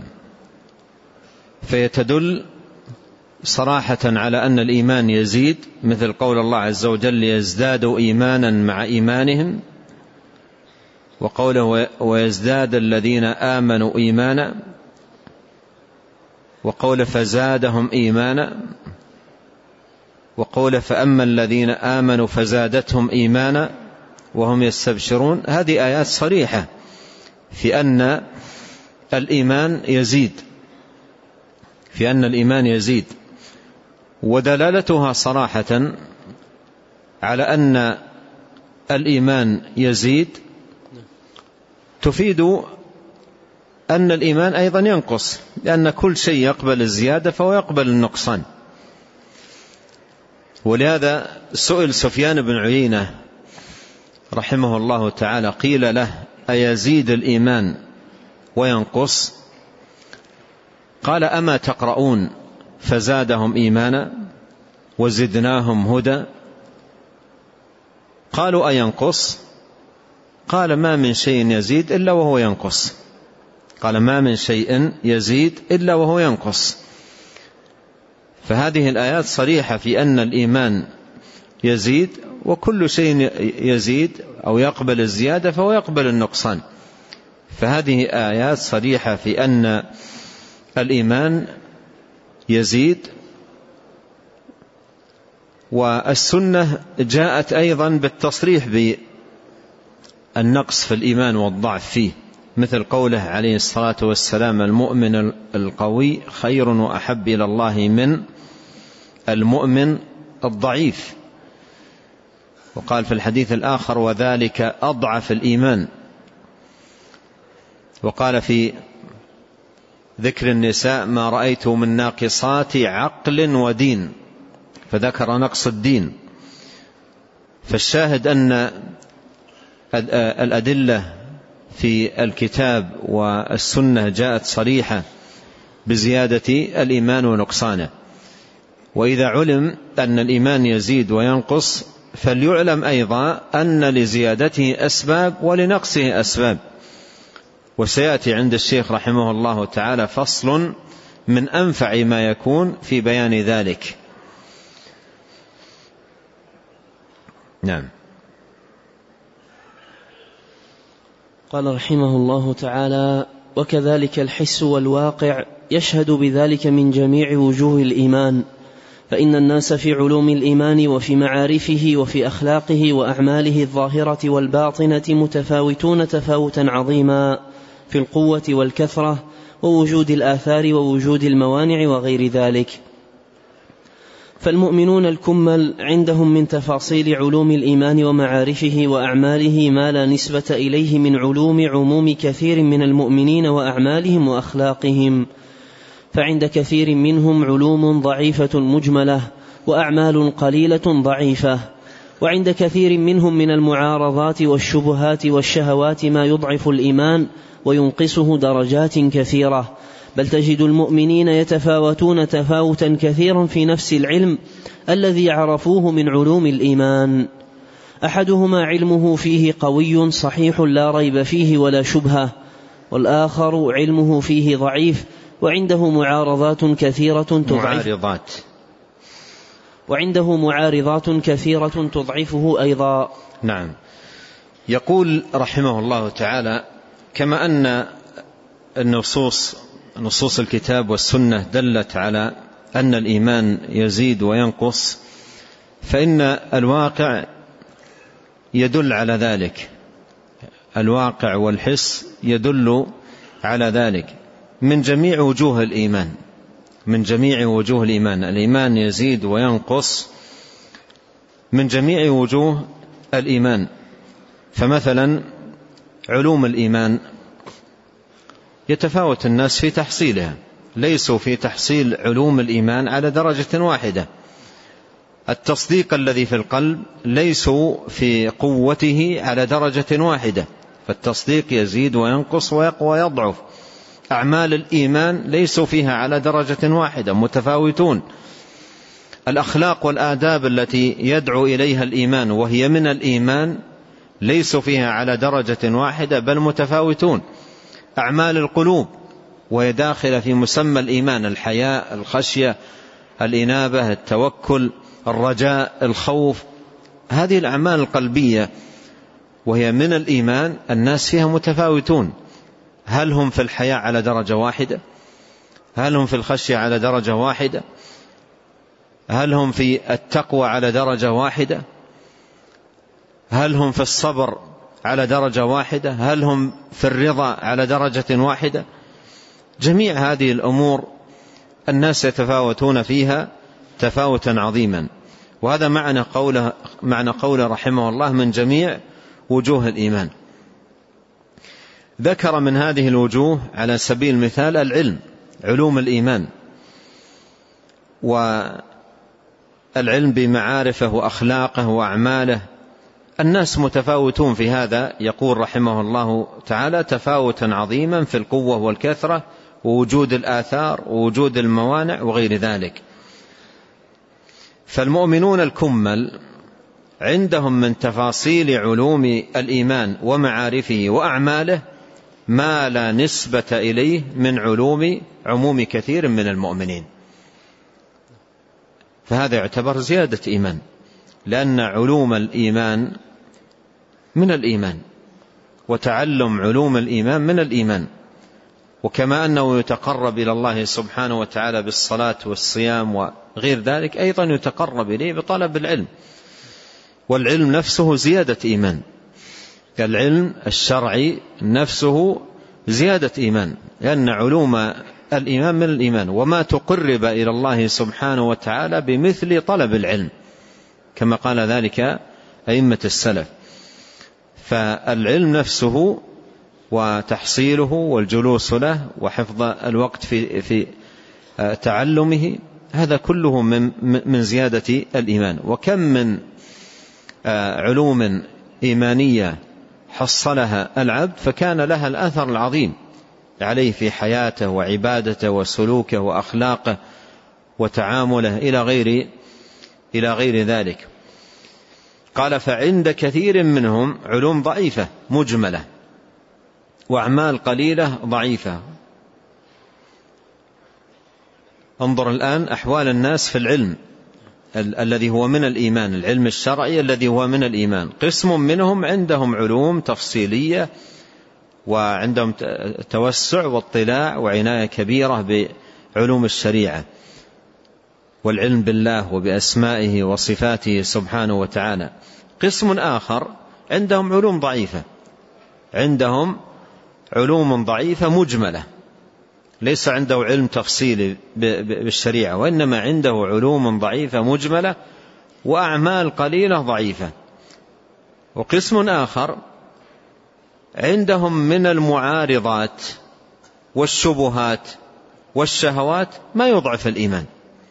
فيتدل صراحة على أن الإيمان يزيد، مثل قول الله عز وجل ليزدادوا إيمانا مع إيمانهم، وقوله ويزداد الذين آمنوا إيمانا، وقول فزادهم إيمانا، وقول فأما الذين آمنوا فزادتهم إيمانا وهم يستبشرون. هذه آيات صريحة في أن الإيمان يزيد في أن الإيمان يزيد ودلالتها صراحة على أن الإيمان يزيد تفيد أن الإيمان أيضا ينقص، لأن كل شيء يقبل الزيادة فهو يقبل النقصان. ولهذا سئل سفيان بن عيينة رحمه الله تعالى قيل له أيزيد الإيمان وينقص؟ قال أما تقرؤون فزادهم إيمانا وزدناهم هدى؟ قالوا أينقص؟ قال ما من شيء يزيد إلا وهو ينقص قال ما من شيء يزيد إلا وهو ينقص. فهذه الآيات صريحة في أن الإيمان يزيد، وكل شيء يزيد أو يقبل الزيادة فهو يقبل النقصان. فهذه آيات صريحة في أن الإيمان يزيد. والسنة جاءت أيضا بالتصريح بالنقص في الإيمان والضعف فيه، مثل قوله عليه الصلاة والسلام المؤمن القوي خير وأحب إلى الله من المؤمن الضعيف. وقال في الحديث الآخر وذلك أضعف الإيمان. وقال في ذكر النساء ما رأيت من ناقصات عقل ودين، فذكر نقص الدين. فالشاهد أن الأدلة في الكتاب والسنة جاءت صريحة بزيادة الإيمان ونقصانه. وإذا علم أن الإيمان يزيد وينقص فليعلم أيضا أن لزيادته أسباب ولنقصه أسباب. وسيأتي عند الشيخ رحمه الله تعالى فصل من أنفع ما يكون في بيان ذلك. نعم. قال رحمه الله تعالى وكذلك الحس والواقع يشهد بذلك من جميع وجوه الإيمان، فإن الناس في علوم الإيمان وفي معارفه وفي أخلاقه وأعماله الظاهرة والباطنة متفاوتون تفاوتا عظيما في القوة والكثرة ووجود الآثار ووجود الموانع وغير ذلك. فالمؤمنون الكمل عندهم من تفاصيل علوم الإيمان ومعارفه وأعماله ما لا نسبة إليه من علوم عموم كثير من المؤمنين وأعمالهم وأخلاقهم. فعند كثير منهم علوم ضعيفة مجملة وأعمال قليلة ضعيفة، وعند كثير منهم من المعارضات والشبهات والشهوات ما يضعف الإيمان وينقصه درجات كثيرة. بل تجد المؤمنين يتفاوتون تفاوتا كثيرا في نفس العلم الذي عرفوه من علوم الإيمان. أحدهما علمه فيه قوي صحيح لا ريب فيه ولا شبهة، والآخر علمه فيه ضعيف وعنده معارضات كثيرة معارضات وعنده معارضات كثيرة تضعفه أيضا. نعم. يقول رحمه الله تعالى كما أن النصوص نصوص الكتاب والسنة دلت على أن الإيمان يزيد وينقص فإن الواقع يدل على ذلك، الواقع والحس يدل على ذلك من جميع وجوه الإيمان، من جميع وجوه الإيمان. الإيمان يزيد وينقص من جميع وجوه الإيمان. فمثلا علوم الإيمان يتفاوت الناس في تحصيلها، ليسوا في تحصيل علوم الإيمان على درجة واحدة. التصديق الذي في القلب ليسوا في قوته على درجة واحدة، فالتصديق يزيد وينقص ويقوى ويضعف. أعمال الإيمان ليسوا فيها على درجة واحدة، متفاوتون. الأخلاق والآداب التي يدعو إليها الإيمان وهي من الإيمان ليسوا فيها على درجة واحدة بل متفاوتون. أعمال القلوب وهي داخلة في مسمى الإيمان، الحياء، الخشية، الإنابة، التوكل، الرجاء، الخوف، هذه الأعمال القلبية وهي من الإيمان الناس فيها متفاوتون. هل هم في الحياء على درجة واحدة؟ هل هم في الخشية على درجة واحدة؟ هل هم في التقوى على درجة واحدة؟ هل هم في الصبر على درجة واحدة؟ هل هم في الرضا على درجة واحدة؟ جميع هذه الأمور الناس يتفاوتون فيها تفاوتا عظيما. وهذا معنى قوله, معنى قوله رحمه الله من جميع وجوه الإيمان. ذكر من هذه الوجوه على سبيل المثال العلم، علوم الإيمان، والعلم بمعارفه وأخلاقه وأعماله. الناس متفاوتون في هذا، يقول رحمه الله تعالى تفاوتا عظيما في القوة والكثرة ووجود الآثار ووجود الموانع وغير ذلك. فالمؤمنون الكمل عندهم من تفاصيل علوم الإيمان ومعارفه وأعماله ما لا نسبة إليه من علوم عموم كثير من المؤمنين. فهذا يعتبر زيادة إيمان، لأن علوم الإيمان من الإيمان، وتعلم علوم الإيمان من الإيمان. وكما أنه يتقرب إلى الله سبحانه وتعالى بالصلاة والصيام وغير ذلك، أيضا يتقرب إليه بطلب العلم، والعلم نفسه زيادة إيمان. العلم الشرعي نفسه زيادة إيمان، لأن علوم الإيمان من الإيمان، وما تقرب إلى الله سبحانه وتعالى بمثل طلب العلم، كما قال ذلك أئمة السلف. فالعلم نفسه وتحصيله والجلوس له وحفظ الوقت في في تعلمه، هذا كله من من زيادة الإيمان. وكم من علوم إيمانية حصلها العبد فكان لها الأثر العظيم عليه في حياته وعبادته وسلوكه وأخلاقه وتعامله إلى غير إلى غير ذلك. قال فعند كثير منهم علوم ضعيفة مجملة وأعمال قليلة ضعيفة. انظر الآن أحوال الناس في العلم ال- الذي هو من الإيمان، العلم الشرعي الذي هو من الإيمان. قسم منهم عندهم علوم تفصيلية وعندهم توسع واطلاع وعناية كبيرة بعلوم الشريعة والعلم بالله وبأسمائه وصفاته سبحانه وتعالى. قسم آخر عندهم علوم ضعيفة، عندهم علوم ضعيفة مجملة، ليس عنده علم تفصيلي بالشريعة، وإنما عنده علوم ضعيفة مجملة وأعمال قليلة ضعيفة. وقسم آخر عندهم من المعارضات والشبهات والشهوات ما يضعف الإيمان،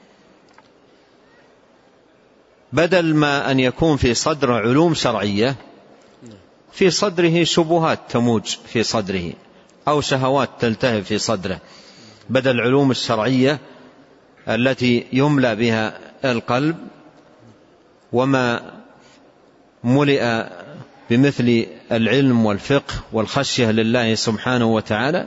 بدل ما أن يكون في صدر علوم شرعية في صدره شبهات تموج في صدره أو شهوات تلتهب في صدره، بدل العلوم الشرعية التي يملأ بها القلب وما ملئ بمثل العلم والفقه والخشية لله سبحانه وتعالى.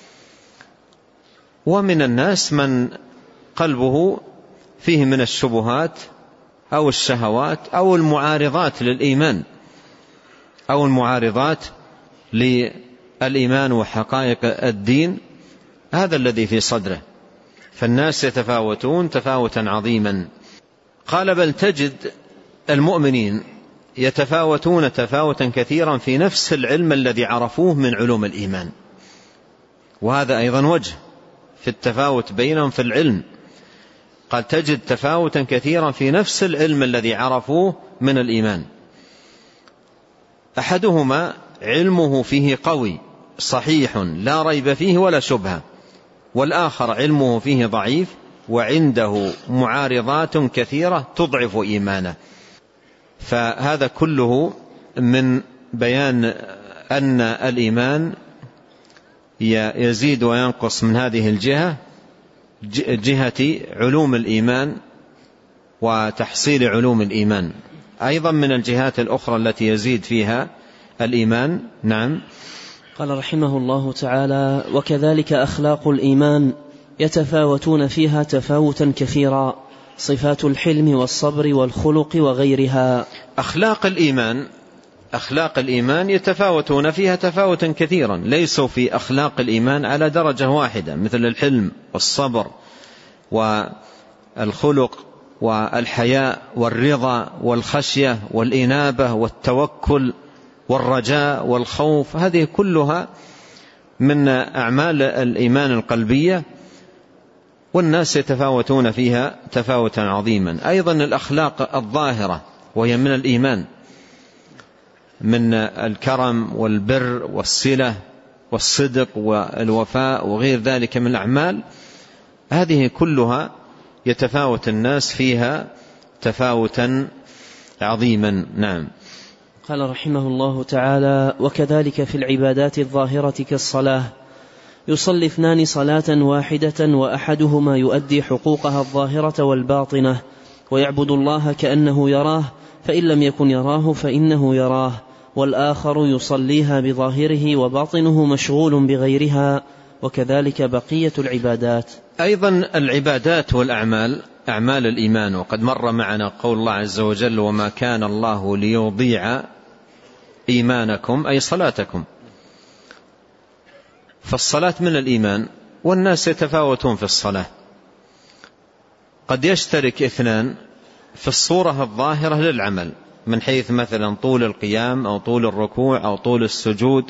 ومن الناس من قلبه فيه من الشبهات أو الشهوات أو المعارضات للإيمان أو المعارضات للإيمان وحقائق الدين، هذا الذي في صدره. فالناس يتفاوتون تفاوتا عظيما. قال بل تجد المؤمنين يتفاوتون تفاوتا كثيرا في نفس العلم الذي عرفوه من علوم الإيمان، وهذا أيضا وجه في التفاوت بينهم في العلم. قال تجد تفاوتا كثيرا في نفس العلم الذي عرفوه من الإيمان، أحدهما علمه فيه قوي صحيح لا ريب فيه ولا شبهة، والآخر علمه فيه ضعيف وعنده معارضات كثيرة تضعف إيمانه. فهذا كله من بيان أن الإيمان يزيد وينقص من هذه الجهة، جهة علوم الإيمان وتحصيل علوم الإيمان، أيضا من الجهات الأخرى التي يزيد فيها الإيمان. نعم. قال رحمه الله تعالى: وكذلك أخلاق الإيمان يتفاوتون فيها تفاوتا كثيرا، صفات الحلم والصبر والخلق وغيرها. أخلاق الإيمان أخلاق الإيمان يتفاوتون فيها تفاوتا كثيرا، ليسوا في أخلاق الإيمان على درجة واحدة، مثل الحلم والصبر والخلق والحياء والرضا والخشية والإنابة والتوكل والرجاء والخوف، هذه كلها من أعمال الإيمان القلبية، والناس يتفاوتون فيها تفاوتا عظيما. أيضا الأخلاق الظاهرة وهي من الإيمان، من الكرم والبر والصلة والصدق والوفاء وغير ذلك من الأعمال، هذه كلها يتفاوت الناس فيها تفاوتا عظيما. نعم. قال رحمه الله تعالى: وكذلك في العبادات الظاهرة كالصلاة، يصلي اثنان صلاة واحدة وأحدهما يؤدي حقوقها الظاهرة والباطنة، ويعبد الله كأنه يراه، فإن لم يكن يراه فإنه يراه، والآخر يصليها بظاهره وباطنه مشغول بغيرها، وكذلك بقية العبادات. أيضا العبادات والأعمال أعمال الإيمان، وقد مر معنا قول الله عز وجل: وما كان الله ليضيع إيمانكم أي صلاتكم. فالصلاة من الإيمان، والناس يتفاوتون في الصلاة، قد يشترك اثنان في الصورة الظاهرة للعمل، من حيث مثلا طول القيام أو طول الركوع أو طول السجود،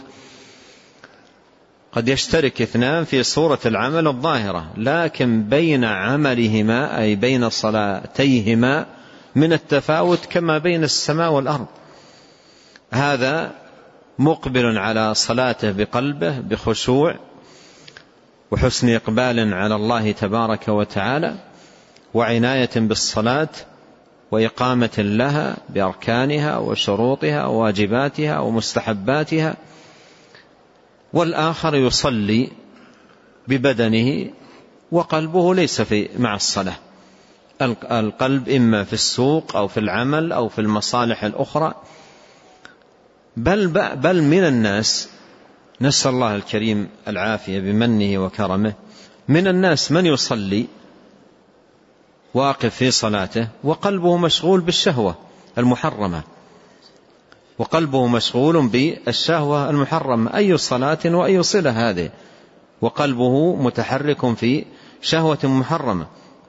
قد يشترك اثنان في صورة العمل الظاهرة، لكن بين عملهما أي بين صلاتيهما من التفاوت كما بين السماء والأرض. هذا مقبل على صلاته بقلبه بخشوع وحسن إقبال على الله تبارك وتعالى، وعناية بالصلاة وإقامة لها بأركانها وشروطها وواجباتها ومستحباتها، والآخر يصلي ببدنه وقلبه ليس في مع الصلاة. القلب إما في السوق أو في العمل أو في المصالح الأخرى، بل, بل من الناس، نسأل الله الكريم العافية بمنه وكرمه، من الناس من يصلي واقف في صلاته وقلبه مشغول بالشهوة المحرمة، وقلبه مشغول بالشهوة المحرمة، أي صلاة وأي صلة هذه، وقلبه متحرك في شهوة محرمة،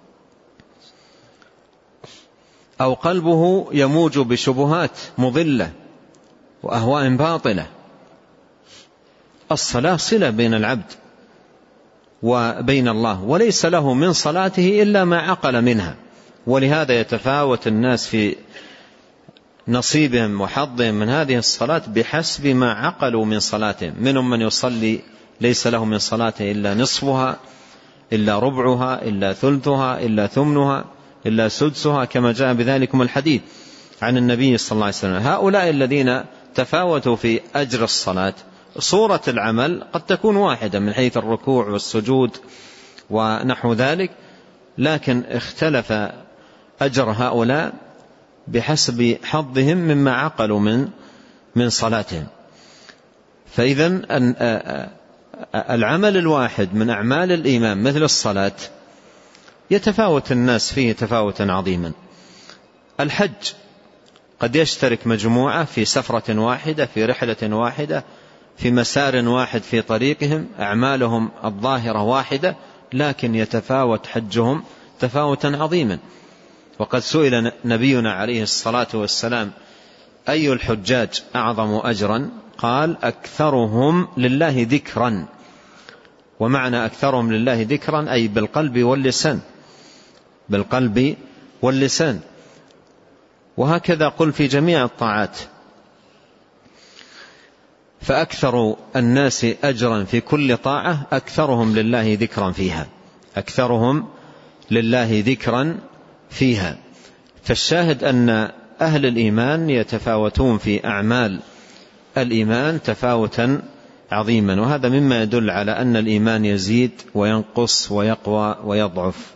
أو قلبه يموج بشبهات مضلة وأهواء باطلة. الصلاة صلة بين العبد وبين الله، وليس له من صلاته إلا ما عقل منها، ولهذا يتفاوت الناس في نصيبهم وحظهم من هذه الصلاة بحسب ما عقلوا من صلاتهم. منهم من يصلي ليس له من صلاته إلا نصفها إلا ربعها إلا ثلثها إلا ثمنها إلا سدسها، كما جاء بذلكم الحديث عن النبي صلى الله عليه وسلم. هؤلاء الذين تفاوتوا في أجر الصلاة، صورة العمل قد تكون واحدة من حيث الركوع والسجود ونحو ذلك، لكن اختلف أجر هؤلاء بحسب حظهم مما عقلوا من من صلاتهم. فإذا العمل الواحد من أعمال الإيمان مثل الصلاة يتفاوت الناس فيه تفاوتا عظيما. الحج قد يشترك مجموعة في سفرة واحدة في رحلة واحدة في مسار واحد في طريقهم، أعمالهم الظاهرة واحدة لكن يتفاوت حجهم تفاوتا عظيما. وقد سئل نبينا عليه الصلاة والسلام أي الحجاج أعظم أجرا؟ قال أكثرهم لله ذكرا. ومعنى أكثرهم لله ذكرا أي بالقلب واللسان، بالقلب واللسان. وهكذا قل في جميع الطاعات، فأكثر الناس أجرا في كل طاعة أكثرهم لله ذكرا فيها، أكثرهم لله ذكرا فيها. فالشاهد أن أهل الإيمان يتفاوتون في أعمال الإيمان تفاوتا عظيما، وهذا مما يدل على أن الإيمان يزيد وينقص ويقوى ويضعف.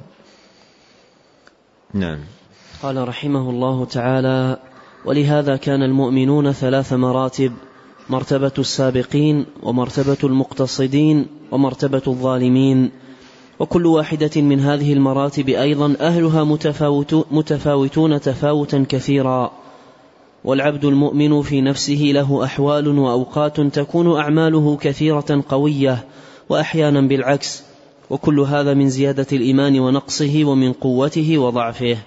نعم. قال رحمه الله تعالى: ولهذا كان المؤمنون ثلاث مراتب: مرتبة السابقين، ومرتبة المقتصدين، ومرتبة الظالمين. وكل واحدة من هذه المراتب أيضا أهلها متفاوتون تفاوتا كثيرا. والعبد المؤمن في نفسه له أحوال وأوقات تكون أعماله كثيرة قوية، وأحيانا بالعكس، وكل هذا من زيادة الإيمان ونقصه، ومن قوته وضعفه.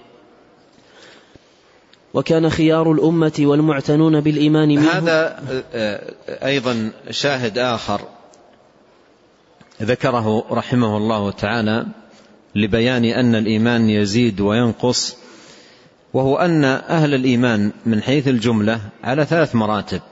وكان خيار الأمة والمعتنون بالإيمان منه. هذا أيضا شاهد آخر ذكره رحمه الله تعالى لبيان أن الإيمان يزيد وينقص، وهو أن أهل الإيمان من حيث الجملة على ثلاث مراتب: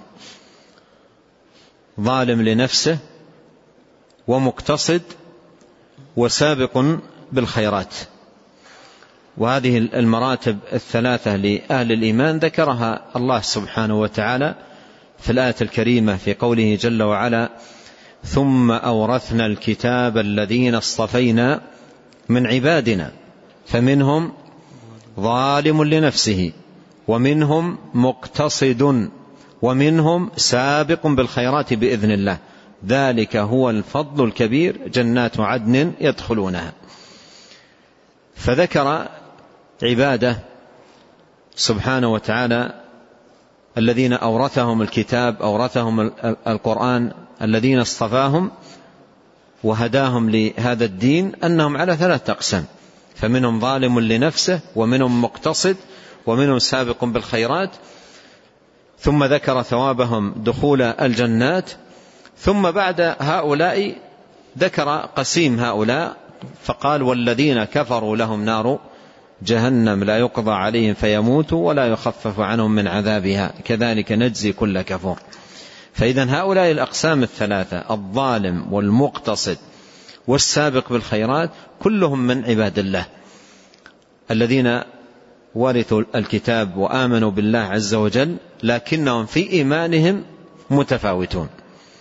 ظالم لنفسه، ومقتصد، وسابق بالخيرات. وهذه المراتب الثلاثة لأهل الإيمان ذكرها الله سبحانه وتعالى في الآية الكريمة في قوله جل وعلا: ثم أورثنا الكتاب الذين اصطفينا من عبادنا فمنهم ظالم لنفسه ومنهم مقتصد ومنهم سابق بالخيرات بإذن الله ذلك هو الفضل الكبير جنات عدن يدخلونها. فذكر عباده سبحانه وتعالى الذين أورثهم الكتاب، أورثهم القرآن، الذين اصطفاهم وهداهم لهذا الدين، أنهم على ثلاثة أقسام: فمنهم ظالم لنفسه، ومنهم مقتصد، ومنهم سابق بالخيرات. ثم ذكر ثوابهم دخول الجنات. ثم بعد هؤلاء ذكر قسيم هؤلاء فقال: والذين كفروا لهم نار جهنم لا يقضى عليهم فيموتوا ولا يخفف عنهم من عذابها كذلك نجزي كل كفور. فإذن هؤلاء الأقسام الثلاثة: الظالم والمقتصد والسابق بالخيرات، كلهم من عباد الله الذين ورثوا الكتاب وآمنوا بالله عز وجل، لكنهم في إيمانهم متفاوتون،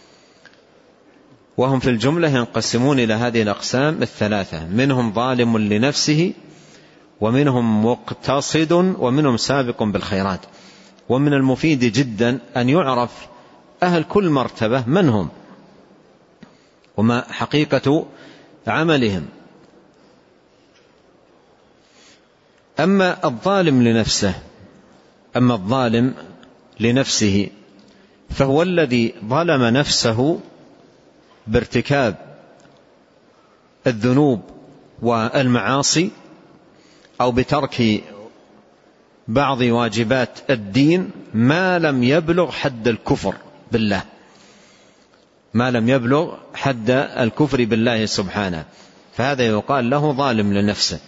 وهم في الجملة ينقسمون إلى هذه الأقسام الثلاثة: منهم ظالم لنفسه، ومنهم مقتصد، ومنهم سابق بالخيرات. ومن المفيد جدا أن يعرف أهل كل مرتبة من هم وما حقيقة عملهم. أما الظالم لنفسه أما الظالم لنفسه فهو الذي ظلم نفسه بارتكاب الذنوب والمعاصي، أو بترك بعض واجبات الدين ما لم يبلغ حد الكفر بالله، ما لم يبلغ حد الكفر بالله سبحانه، فهذا يقال له ظالم لنفسه.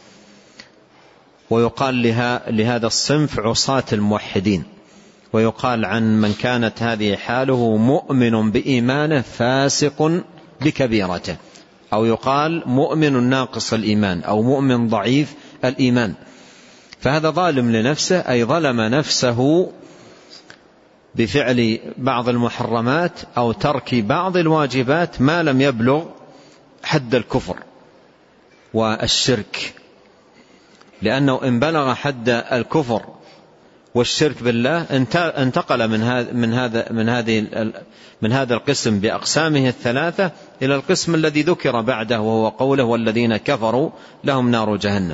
ويقال لها لهذا الصنف عصاة الموحدين. ويقال عن من كانت هذه حاله مؤمن بإيمانه فاسق بكبيرته، أو يقال مؤمن ناقص الإيمان، أو مؤمن ضعيف الإيمان. فهذا ظالم لنفسه، أي ظلم نفسه بفعل بعض المحرمات أو ترك بعض الواجبات ما لم يبلغ حد الكفر والشرك، لأنه إن بلغ حد الكفر والشرك بالله انتقل من هذا من هذا من هذه من هذا القسم بأقسامه الثلاثة إلى القسم الذي ذكر بعده، وهو قوله: والذين كفروا لهم نار جهنم.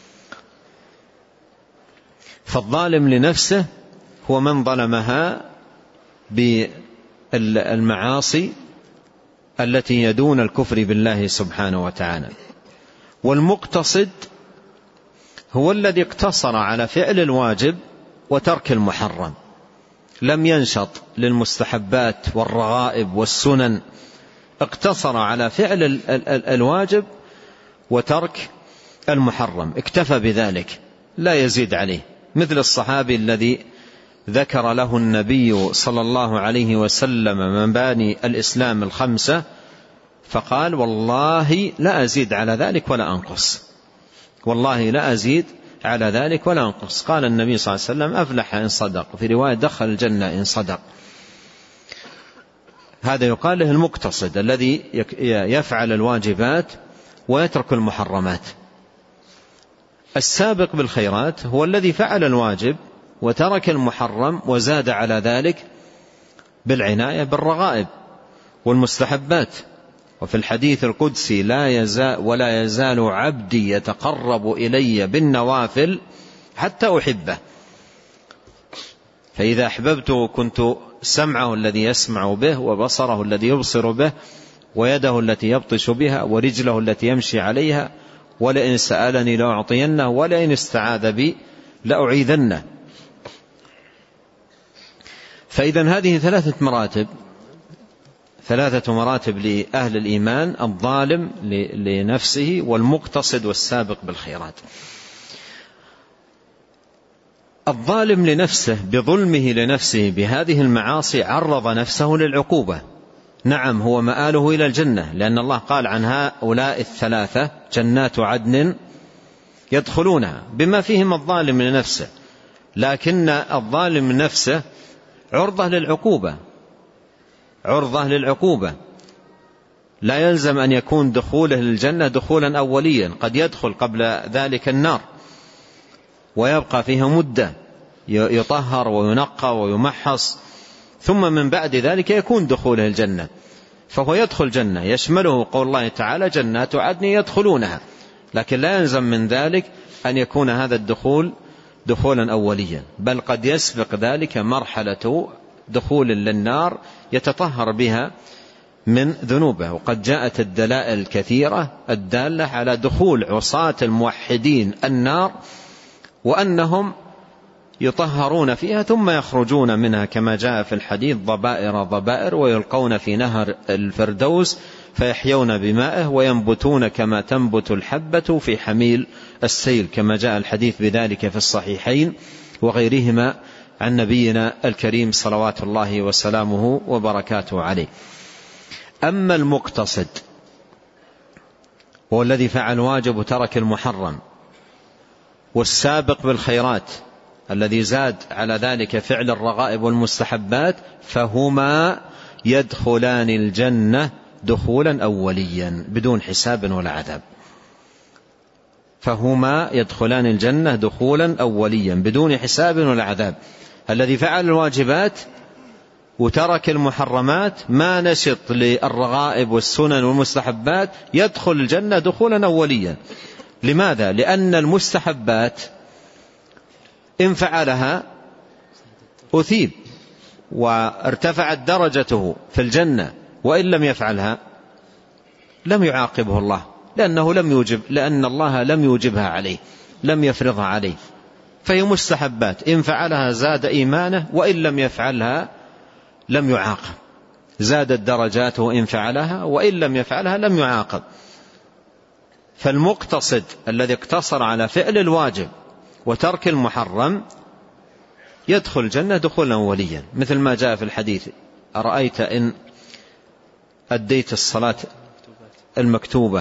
فالظالم لنفسه هو من ظلمها بالمعاصي التي يدون الكفر بالله سبحانه وتعالى. والمقتصد هو الذي اقتصر على فعل الواجب وترك المحرم، لم ينشط للمستحبات والرغائب والسنن، اقتصر على فعل الواجب وترك المحرم، اكتفى بذلك لا يزيد عليه، مثل الصحابي الذي ذكر له النبي صلى الله عليه وسلم مباني الإسلام الخمسة فقال والله لا أزيد على ذلك ولا أنقص، والله لا أزيد على ذلك ولا أنقص. قال النبي صلى الله عليه وسلم أفلح إن صدق، في رواية دخل الجنة إن صدق. هذا يقال له المقتصد الذي يفعل الواجبات ويترك المحرمات. السابق بالخيرات هو الذي فعل الواجب وترك المحرم وزاد على ذلك بالعناية بالرغائب والمستحبات. وفي الحديث القدسي لا يزال ولا يزال عبدي يتقرب إلي بالنوافل حتى أحبه، فإذا أحببته كنت سمعه الذي يسمع به، وبصره الذي يبصر به، ويده التي يبطش بها، ورجله التي يمشي عليها، ولئن سألني لأعطينه، ولئن استعاذ بي لأعيذنه. فإذا هذه ثلاثة مراتب ثلاثة مراتب لأهل الإيمان: الظالم لنفسه، والمقتصد، والسابق بالخيرات. الظالم لنفسه بظلمه لنفسه بهذه المعاصي عرض نفسه للعقوبة. نعم هو مآله إلى الجنة، لأن الله قال عن هؤلاء الثلاثة جنات عدن يدخلونها، بما فيهم الظالم لنفسه، لكن الظالم لنفسه عرضة للعقوبة عرضة للعقوبة لا يلزم أن يكون دخوله للجنة دخولا أوليا، قد يدخل قبل ذلك النار ويبقى فيها مدة يطهر وينقى ويمحص، ثم من بعد ذلك يكون دخوله الجنة، فهو يدخل جنة يشمله قول الله تعالى جنات عدن يدخلونها، لكن لا يلزم من ذلك أن يكون هذا الدخول دخولا أوليا، بل قد يسبق ذلك مرحلة دخول للنار يتطهر بها من ذنوبه. وقد جاءت الدلائل الكثيرة الدالة على دخول عصاة الموحدين النار وأنهم يطهرون فيها ثم يخرجون منها، كما جاء في الحديث ضبائر ضبائر ويلقون في نهر الفردوس فيحيون بمائه وينبتون كما تنبت الحبة في حميل السيل، كما جاء الحديث بذلك في الصحيحين وغيرهما عن نبينا الكريم صلوات الله وسلامه وبركاته عليه. أما المقتصد هو الذي فعل واجب وترك المحرم، والسابق بالخيرات الذي زاد على ذلك فعل الرغائب والمستحبات، فهما يدخلان الجنة دخولا أوليا بدون حساب ولا عذاب. فهما يدخلان الجنة دخولا أوليا بدون حساب ولا عذاب. الذي فعل الواجبات وترك المحرمات ما نشط للرغائب والسنن والمستحبات يدخل الجنة دخولا أوليا. لماذا؟ لأن المستحبات إن فعلها أثيب وارتفعت درجته في الجنة، وإن لم يفعلها لم يعاقبه الله، لأنه لم يوجب لأن الله لم يوجبها عليه، لم يفرضها عليه، فهي مستحبات إن فعلها زاد إيمانه، وإن لم يفعلها لم يعاقب، زادت درجاته إن فعلها، وإن لم يفعلها لم يعاقب. فالمقتصد الذي اقتصر على فعل الواجب وترك المحرم يدخل الجنة دخولا أوليا، مثل ما جاء في الحديث: أرأيت إن أديت الصلاة المكتوبة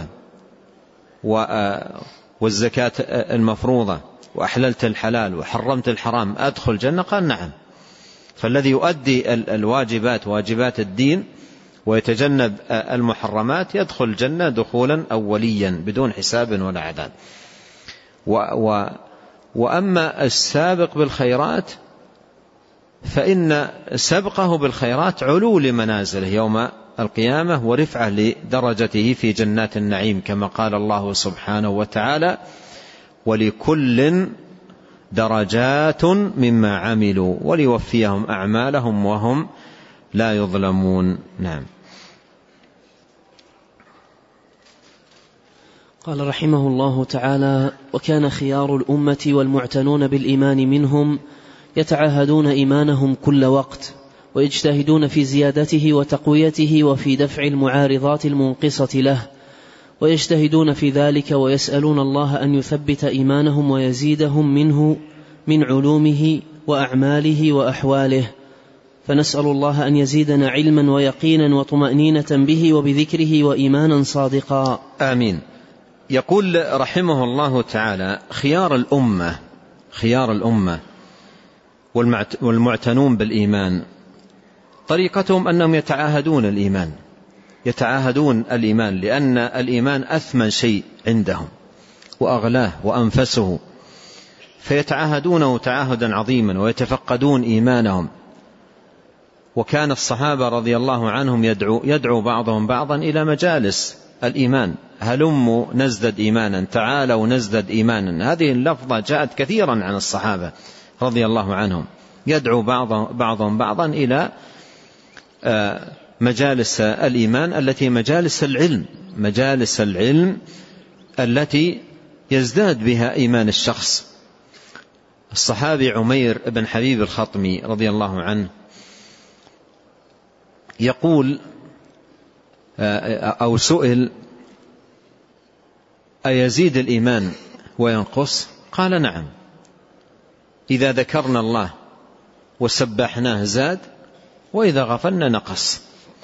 والزكاة المفروضة وأحللت الحلال وحرمت الحرام أدخل الجنة؟ قال نعم. فالذي يؤدي الواجبات واجبات الدين ويتجنب المحرمات يدخل الجنة دخولا أوليا بدون حساب ولا عذاب. و و وأما السابق بالخيرات فإن سبقه بالخيرات علو لمنازله يوم القيامة ورفعة لدرجته في جنات النعيم، كما قال الله سبحانه وتعالى: ولكل درجات مما عملوا وليوفيهم أعمالهم وهم لا يظلمون. نعم. قال رحمه الله تعالى: وكان خيار الأمة والمعتنون بالإيمان منهم يتعاهدون إيمانهم كل وقت، ويجتهدون في زيادته وتقويته وفي دفع المعارضات المنقصة له، ويجتهدون في ذلك ويسألون الله أن يثبت إيمانهم ويزيدهم منه من علومه وأعماله وأحواله، فنسأل الله أن يزيدنا علما ويقينا وطمأنينة به وبذكره وإيمانا صادقا. آمين. يقول رحمه الله تعالى: خيار الأمة خيار الأمة والمعتنون بالإيمان طريقتهم أنهم يتعاهدون الإيمان يتعاهدون الإيمان لأن الإيمان أثمن شيء عندهم وأغلاه وأنفسه، فيتعاهدونه تعاهدا عظيما ويتفقدون إيمانهم. وكان الصحابة رضي الله عنهم يدعو, يدعو بعضهم بعضا إلى مجالس الإيمان: هلموا نزدد إيمانا، تعالوا نزدد إيمانا. هذه اللفظة جاءت كثيرا عن الصحابة رضي الله عنهم، يدعو بعضهم بعضا إلى مجالس الإيمان التي مجالس العلم مجالس العلم التي يزداد بها إيمان الشخص. الصحابي عمير بن حبيب الخطمي رضي الله عنه يقول أو سئل: أيزيد الإيمان وينقص؟ قال: نعم، إذا ذكرنا الله وسبحناه زاد، وإذا غفلنا نقص.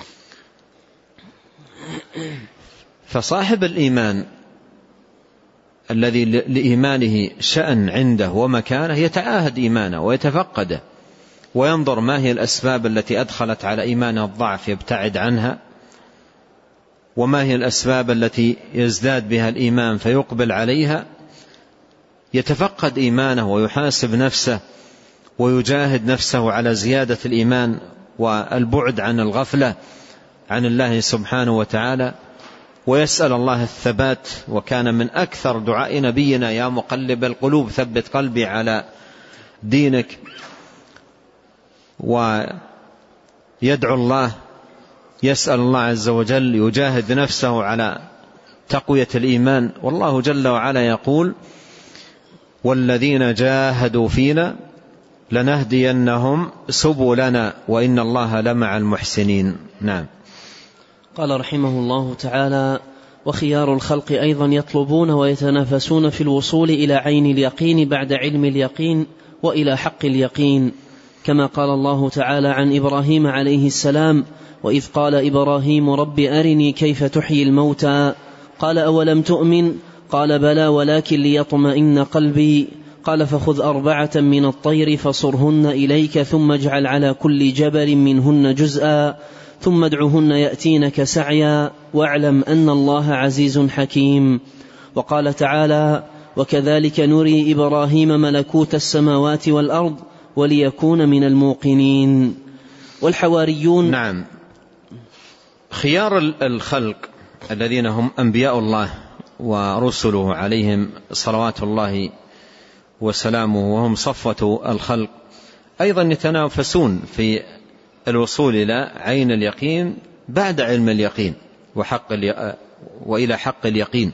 فصاحب الإيمان الذي لإيمانه شأن عنده ومكانه يتعاهد إيمانه ويتفقده، وينظر ما هي الأسباب التي أدخلت على إيمانه الضعف يبتعد عنها، وما هي الأسباب التي يزداد بها الإيمان فيقبل عليها. يتفقد إيمانه ويحاسب نفسه ويجاهد نفسه على زيادة الإيمان والبعد عن الغفلة عن الله سبحانه وتعالى، ويسأل الله الثبات. وكان من أكثر دعاء نبينا: يا مقلب القلوب ثبت قلبي على دينك. ويدعو الله، يسأل الله عز وجل، يجاهد نفسه على تقوية الإيمان. والله جل وعلا يقول: والذين جاهدوا فينا لنهدينهم سبلنا وإن الله لمع المحسنين. نعم. قال رحمه الله تعالى: وخيار الخلق أيضا يطلبون ويتنافسون في الوصول إلى عين اليقين بعد علم اليقين وإلى حق اليقين، كما قال الله تعالى عن إبراهيم عليه السلام: وإذ قال إبراهيم رب أرني كيف تحيي الموتى، قال أولم تؤمن، قال بلى ولكن ليطمئن قلبي، قال فخذ أربعة من الطير فصرهن إليك ثم اجعل على كل جبل منهن جزءا ثم ادعهن يأتينك سعيا واعلم أن الله عزيز حكيم. وقال تعالى: وكذلك نري إبراهيم ملكوت السماوات والأرض وليكون من الموقنين. والحواريون. نعم. خيار الخلق الذين هم أنبياء الله ورسله عليهم صلوات الله وسلامه، وهم صفوة الخلق، أيضا يتنافسون في الوصول إلى عين اليقين بعد علم اليقين وحق وإلى حق اليقين.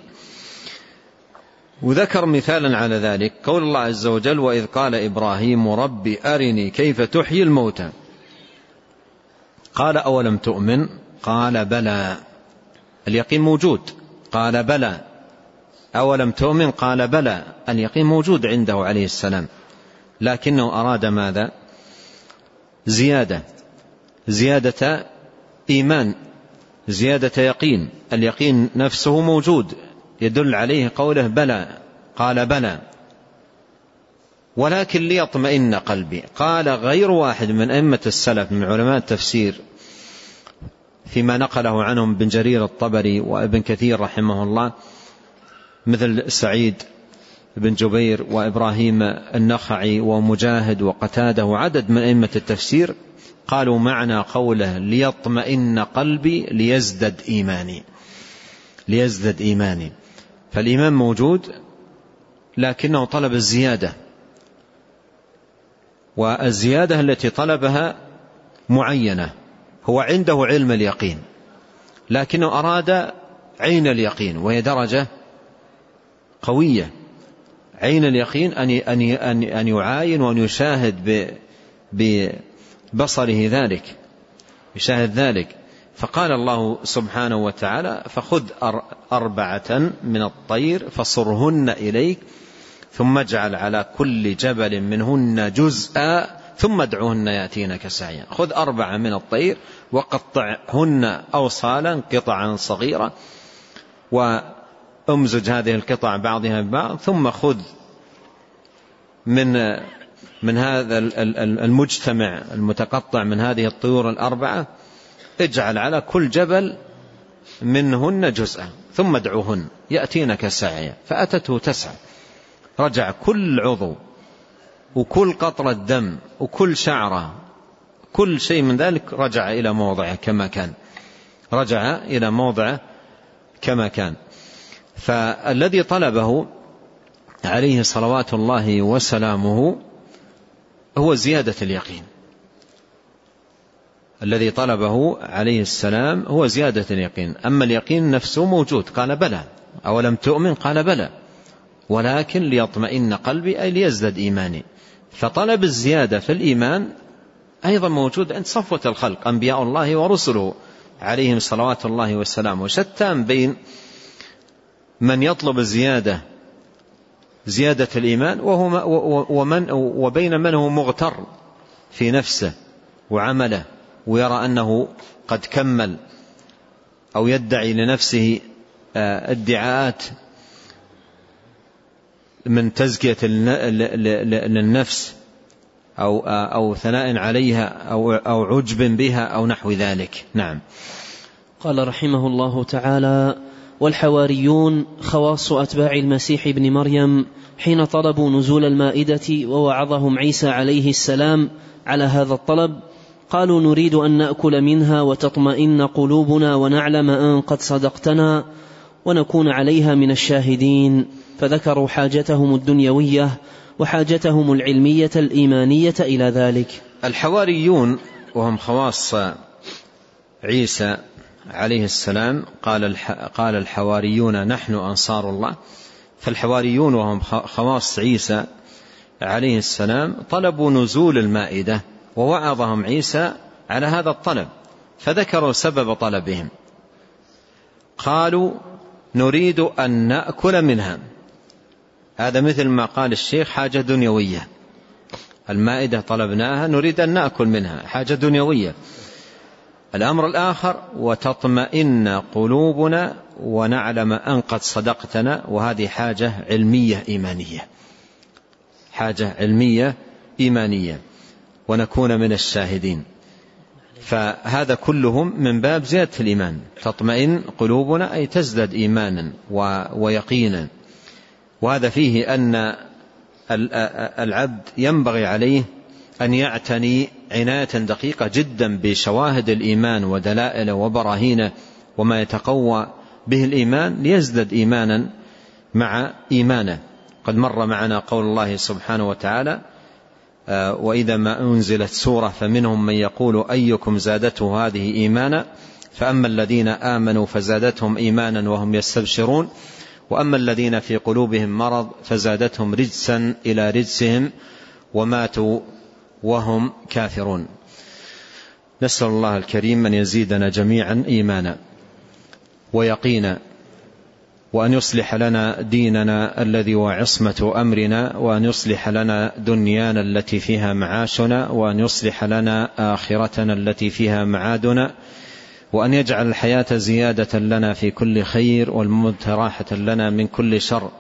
وذكر مثالا على ذلك قول الله عز وجل: وإذ قال إبراهيم رب أرني كيف تحيي الموتى، قال أولم تؤمن، قال بلى. اليقين موجود، قال بلى. أولم تؤمن، قال بلى. اليقين موجود عنده عليه السلام، لكنه أراد ماذا؟ زيادة زيادة إيمان، زيادة يقين. اليقين نفسه موجود يدل عليه قوله بلى، قال بلى ولكن ليطمئن قلبي. قال غير واحد من أئمة السلف من علماء التفسير فيما نقله عنهم بن جرير الطبري وابن كثير رحمه الله، مثل سعيد بن جبير وإبراهيم النخعي ومجاهد وقتاده وعدد من أئمة التفسير، قالوا معنى قوله ليطمئن قلبي ليزدد إيماني ليزدد إيماني. فالإيمان موجود لكنه طلب الزيادة، والزيادة التي طلبها معينة. هو عنده علم اليقين لكنه أراد عين اليقين، وهي درجة قوية، عين اليقين أن يعاين وأن يشاهد ببصره ذلك، يشاهد ذلك. فقال الله سبحانه وتعالى: فخذ أربعة من الطير فصرهن إليك ثم اجعل على كل جبل منهن جزءا ثم ادعوهن يأتينك سعيا. خذ أربعة من الطير وقطعهن أوصالا قطعا صغيرة، وأمزج هذه القطع بعضها ببعض، ثم خذ من من هذا المجتمع المتقطع من هذه الطيور الأربعة، اجعل على كل جبل منهن جزءا ثم ادعوهن يأتينك سعيا. فأتته تسعى، رجع كل عضو وكل قطرة دم وكل شعرة، كل شيء من ذلك رجع إلى موضعه كما كان، رجع إلى موضعه كما كان. فالذي طلبه عليه صلوات الله وسلامه هو زيادة اليقين، الذي طلبه عليه السلام هو زيادة اليقين. أما اليقين نفسه موجود، قال بلى. أولم تؤمن؟ قال بلى، ولكن ليطمئن قلبي، أي ليزدد إيماني. فطلب الزيادة في الإيمان أيضا موجود عند صفوة الخلق، أنبياء الله ورسله عليهم صلوات الله والسلام. وشتان بين من يطلب الزيادة زيادة الإيمان ومن وبين من هو مغتر في نفسه وعمله، ويرى أنه قد كمل، أو يدعي لنفسه ادعاءات من تزكية للنفس أو أو ثناء عليها أو أو عجب بها أو نحو ذلك. نعم. قال رحمه الله تعالى: والحواريون خواص أتباع المسيح ابن مريم حين طلبوا نزول المائدة ووعظهم عيسى عليه السلام على هذا الطلب، قالوا: نريد أن نأكل منها وتطمئن قلوبنا ونعلم أن قد صدقتنا ونكون عليها من الشاهدين. فذكروا حاجتهم الدنيوية وحاجتهم العلمية الإيمانية إلى ذلك. الحواريون وهم خواص عيسى عليه السلام، قال قال الحواريون نحن أنصار الله. فالحواريون وهم خواص عيسى عليه السلام طلبوا نزول المائدة، ووعظهم عيسى على هذا الطلب، فذكروا سبب طلبهم. قالوا: نريد أن نأكل منها. هذا مثل ما قال الشيخ حاجة دنيوية، المائدة طلبناها نريد أن نأكل منها، حاجة دنيوية. الأمر الآخر: وتطمئن قلوبنا ونعلم أن قد صدقتنا، وهذه حاجة علمية إيمانية، حاجة علمية إيمانية، ونكون من الشاهدين. فهذا كلهم من باب زيادة الإيمان. تطمئن قلوبنا أي تزداد إيمانا ويقينا. وهذا فيه أن العبد ينبغي عليه أن يعتني عناية دقيقة جدا بشواهد الإيمان ودلائله وبراهينه وما يتقوى به الإيمان ليزدد إيمانا مع إيمانه. قد مر معنا قول الله سبحانه وتعالى: وإذا ما أنزلت سورة فمنهم من يقول أيكم زادته هذه إيمانا، فأما الذين آمنوا فزادتهم إيمانا وهم يستبشرون، وأما الذين في قلوبهم مرض فزادتهم رجسا إلى رجسهم وماتوا وهم كافرون. نسأل الله الكريم أن يزيدنا جميعا إيمانا ويقينا، وأن يصلح لنا ديننا الذي هو عصمة أمرنا، وأن يصلح لنا دنيانا التي فيها معاشنا، وأن يصلح لنا آخرتنا التي فيها معادنا، وأن يجعل الحياة زيادة لنا في كل خير والموت راحة لنا من كل شر.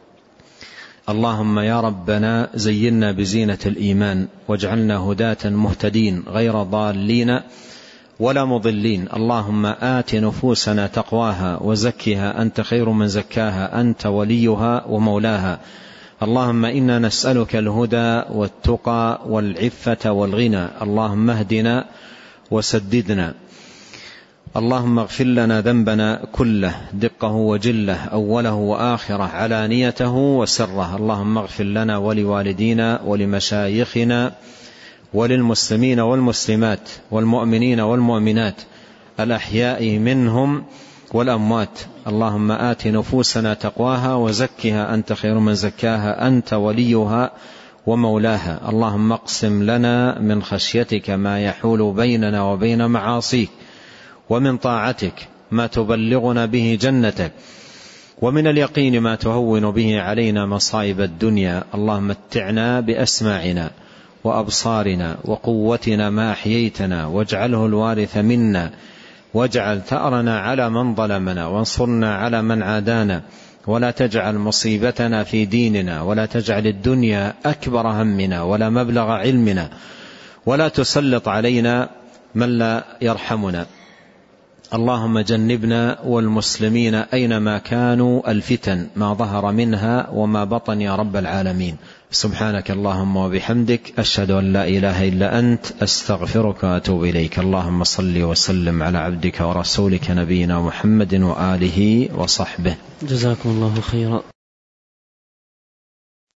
اللهم يا ربنا زينا بزينة الإيمان، واجعلنا هداة مهتدين غير ضالين ولا مضلين. اللهم آت نفوسنا تقواها وزكها أنت خير من زكاها، أنت وليها ومولاها. اللهم إنا نسألك الهدى والتقى والعفة والغنى. اللهم اهدنا وسددنا. اللهم اغفر لنا ذنبنا كله دقه وجله، أوله وآخره، علانيته وسره. اللهم اغفر لنا ولوالدينا ولمشايخنا وللمسلمين والمسلمات والمؤمنين والمؤمنات الأحياء منهم والأموات. اللهم آت نفوسنا تقواها وزكها أنت خير من زكاها أنت وليها ومولاها. اللهم اقسم لنا من خشيتك ما يحول بيننا وبين معاصيك، ومن طاعتك ما تبلغنا به جنتك، ومن اليقين ما تهون به علينا مصائب الدنيا. اللهم متعنا بأسماعنا وأبصارنا وقوتنا ما أحييتنا، واجعله الوارث منا، واجعل ثأرنا على من ظلمنا، وانصرنا على من عادانا، ولا تجعل مصيبتنا في ديننا، ولا تجعل الدنيا أكبر همنا ولا مبلغ علمنا، ولا تسلط علينا من لا يرحمنا. اللهم جنبنا والمسلمين أينما كانوا الفتن ما ظهر منها وما بطن يا رب العالمين. سبحانك اللهم وبحمدك، أشهد أن لا إله إلا أنت، أستغفرك وأتوب إليك. اللهم صل وسلم على عبدك ورسولك نبينا محمد وآله وصحبه. جزاكم الله خيرا.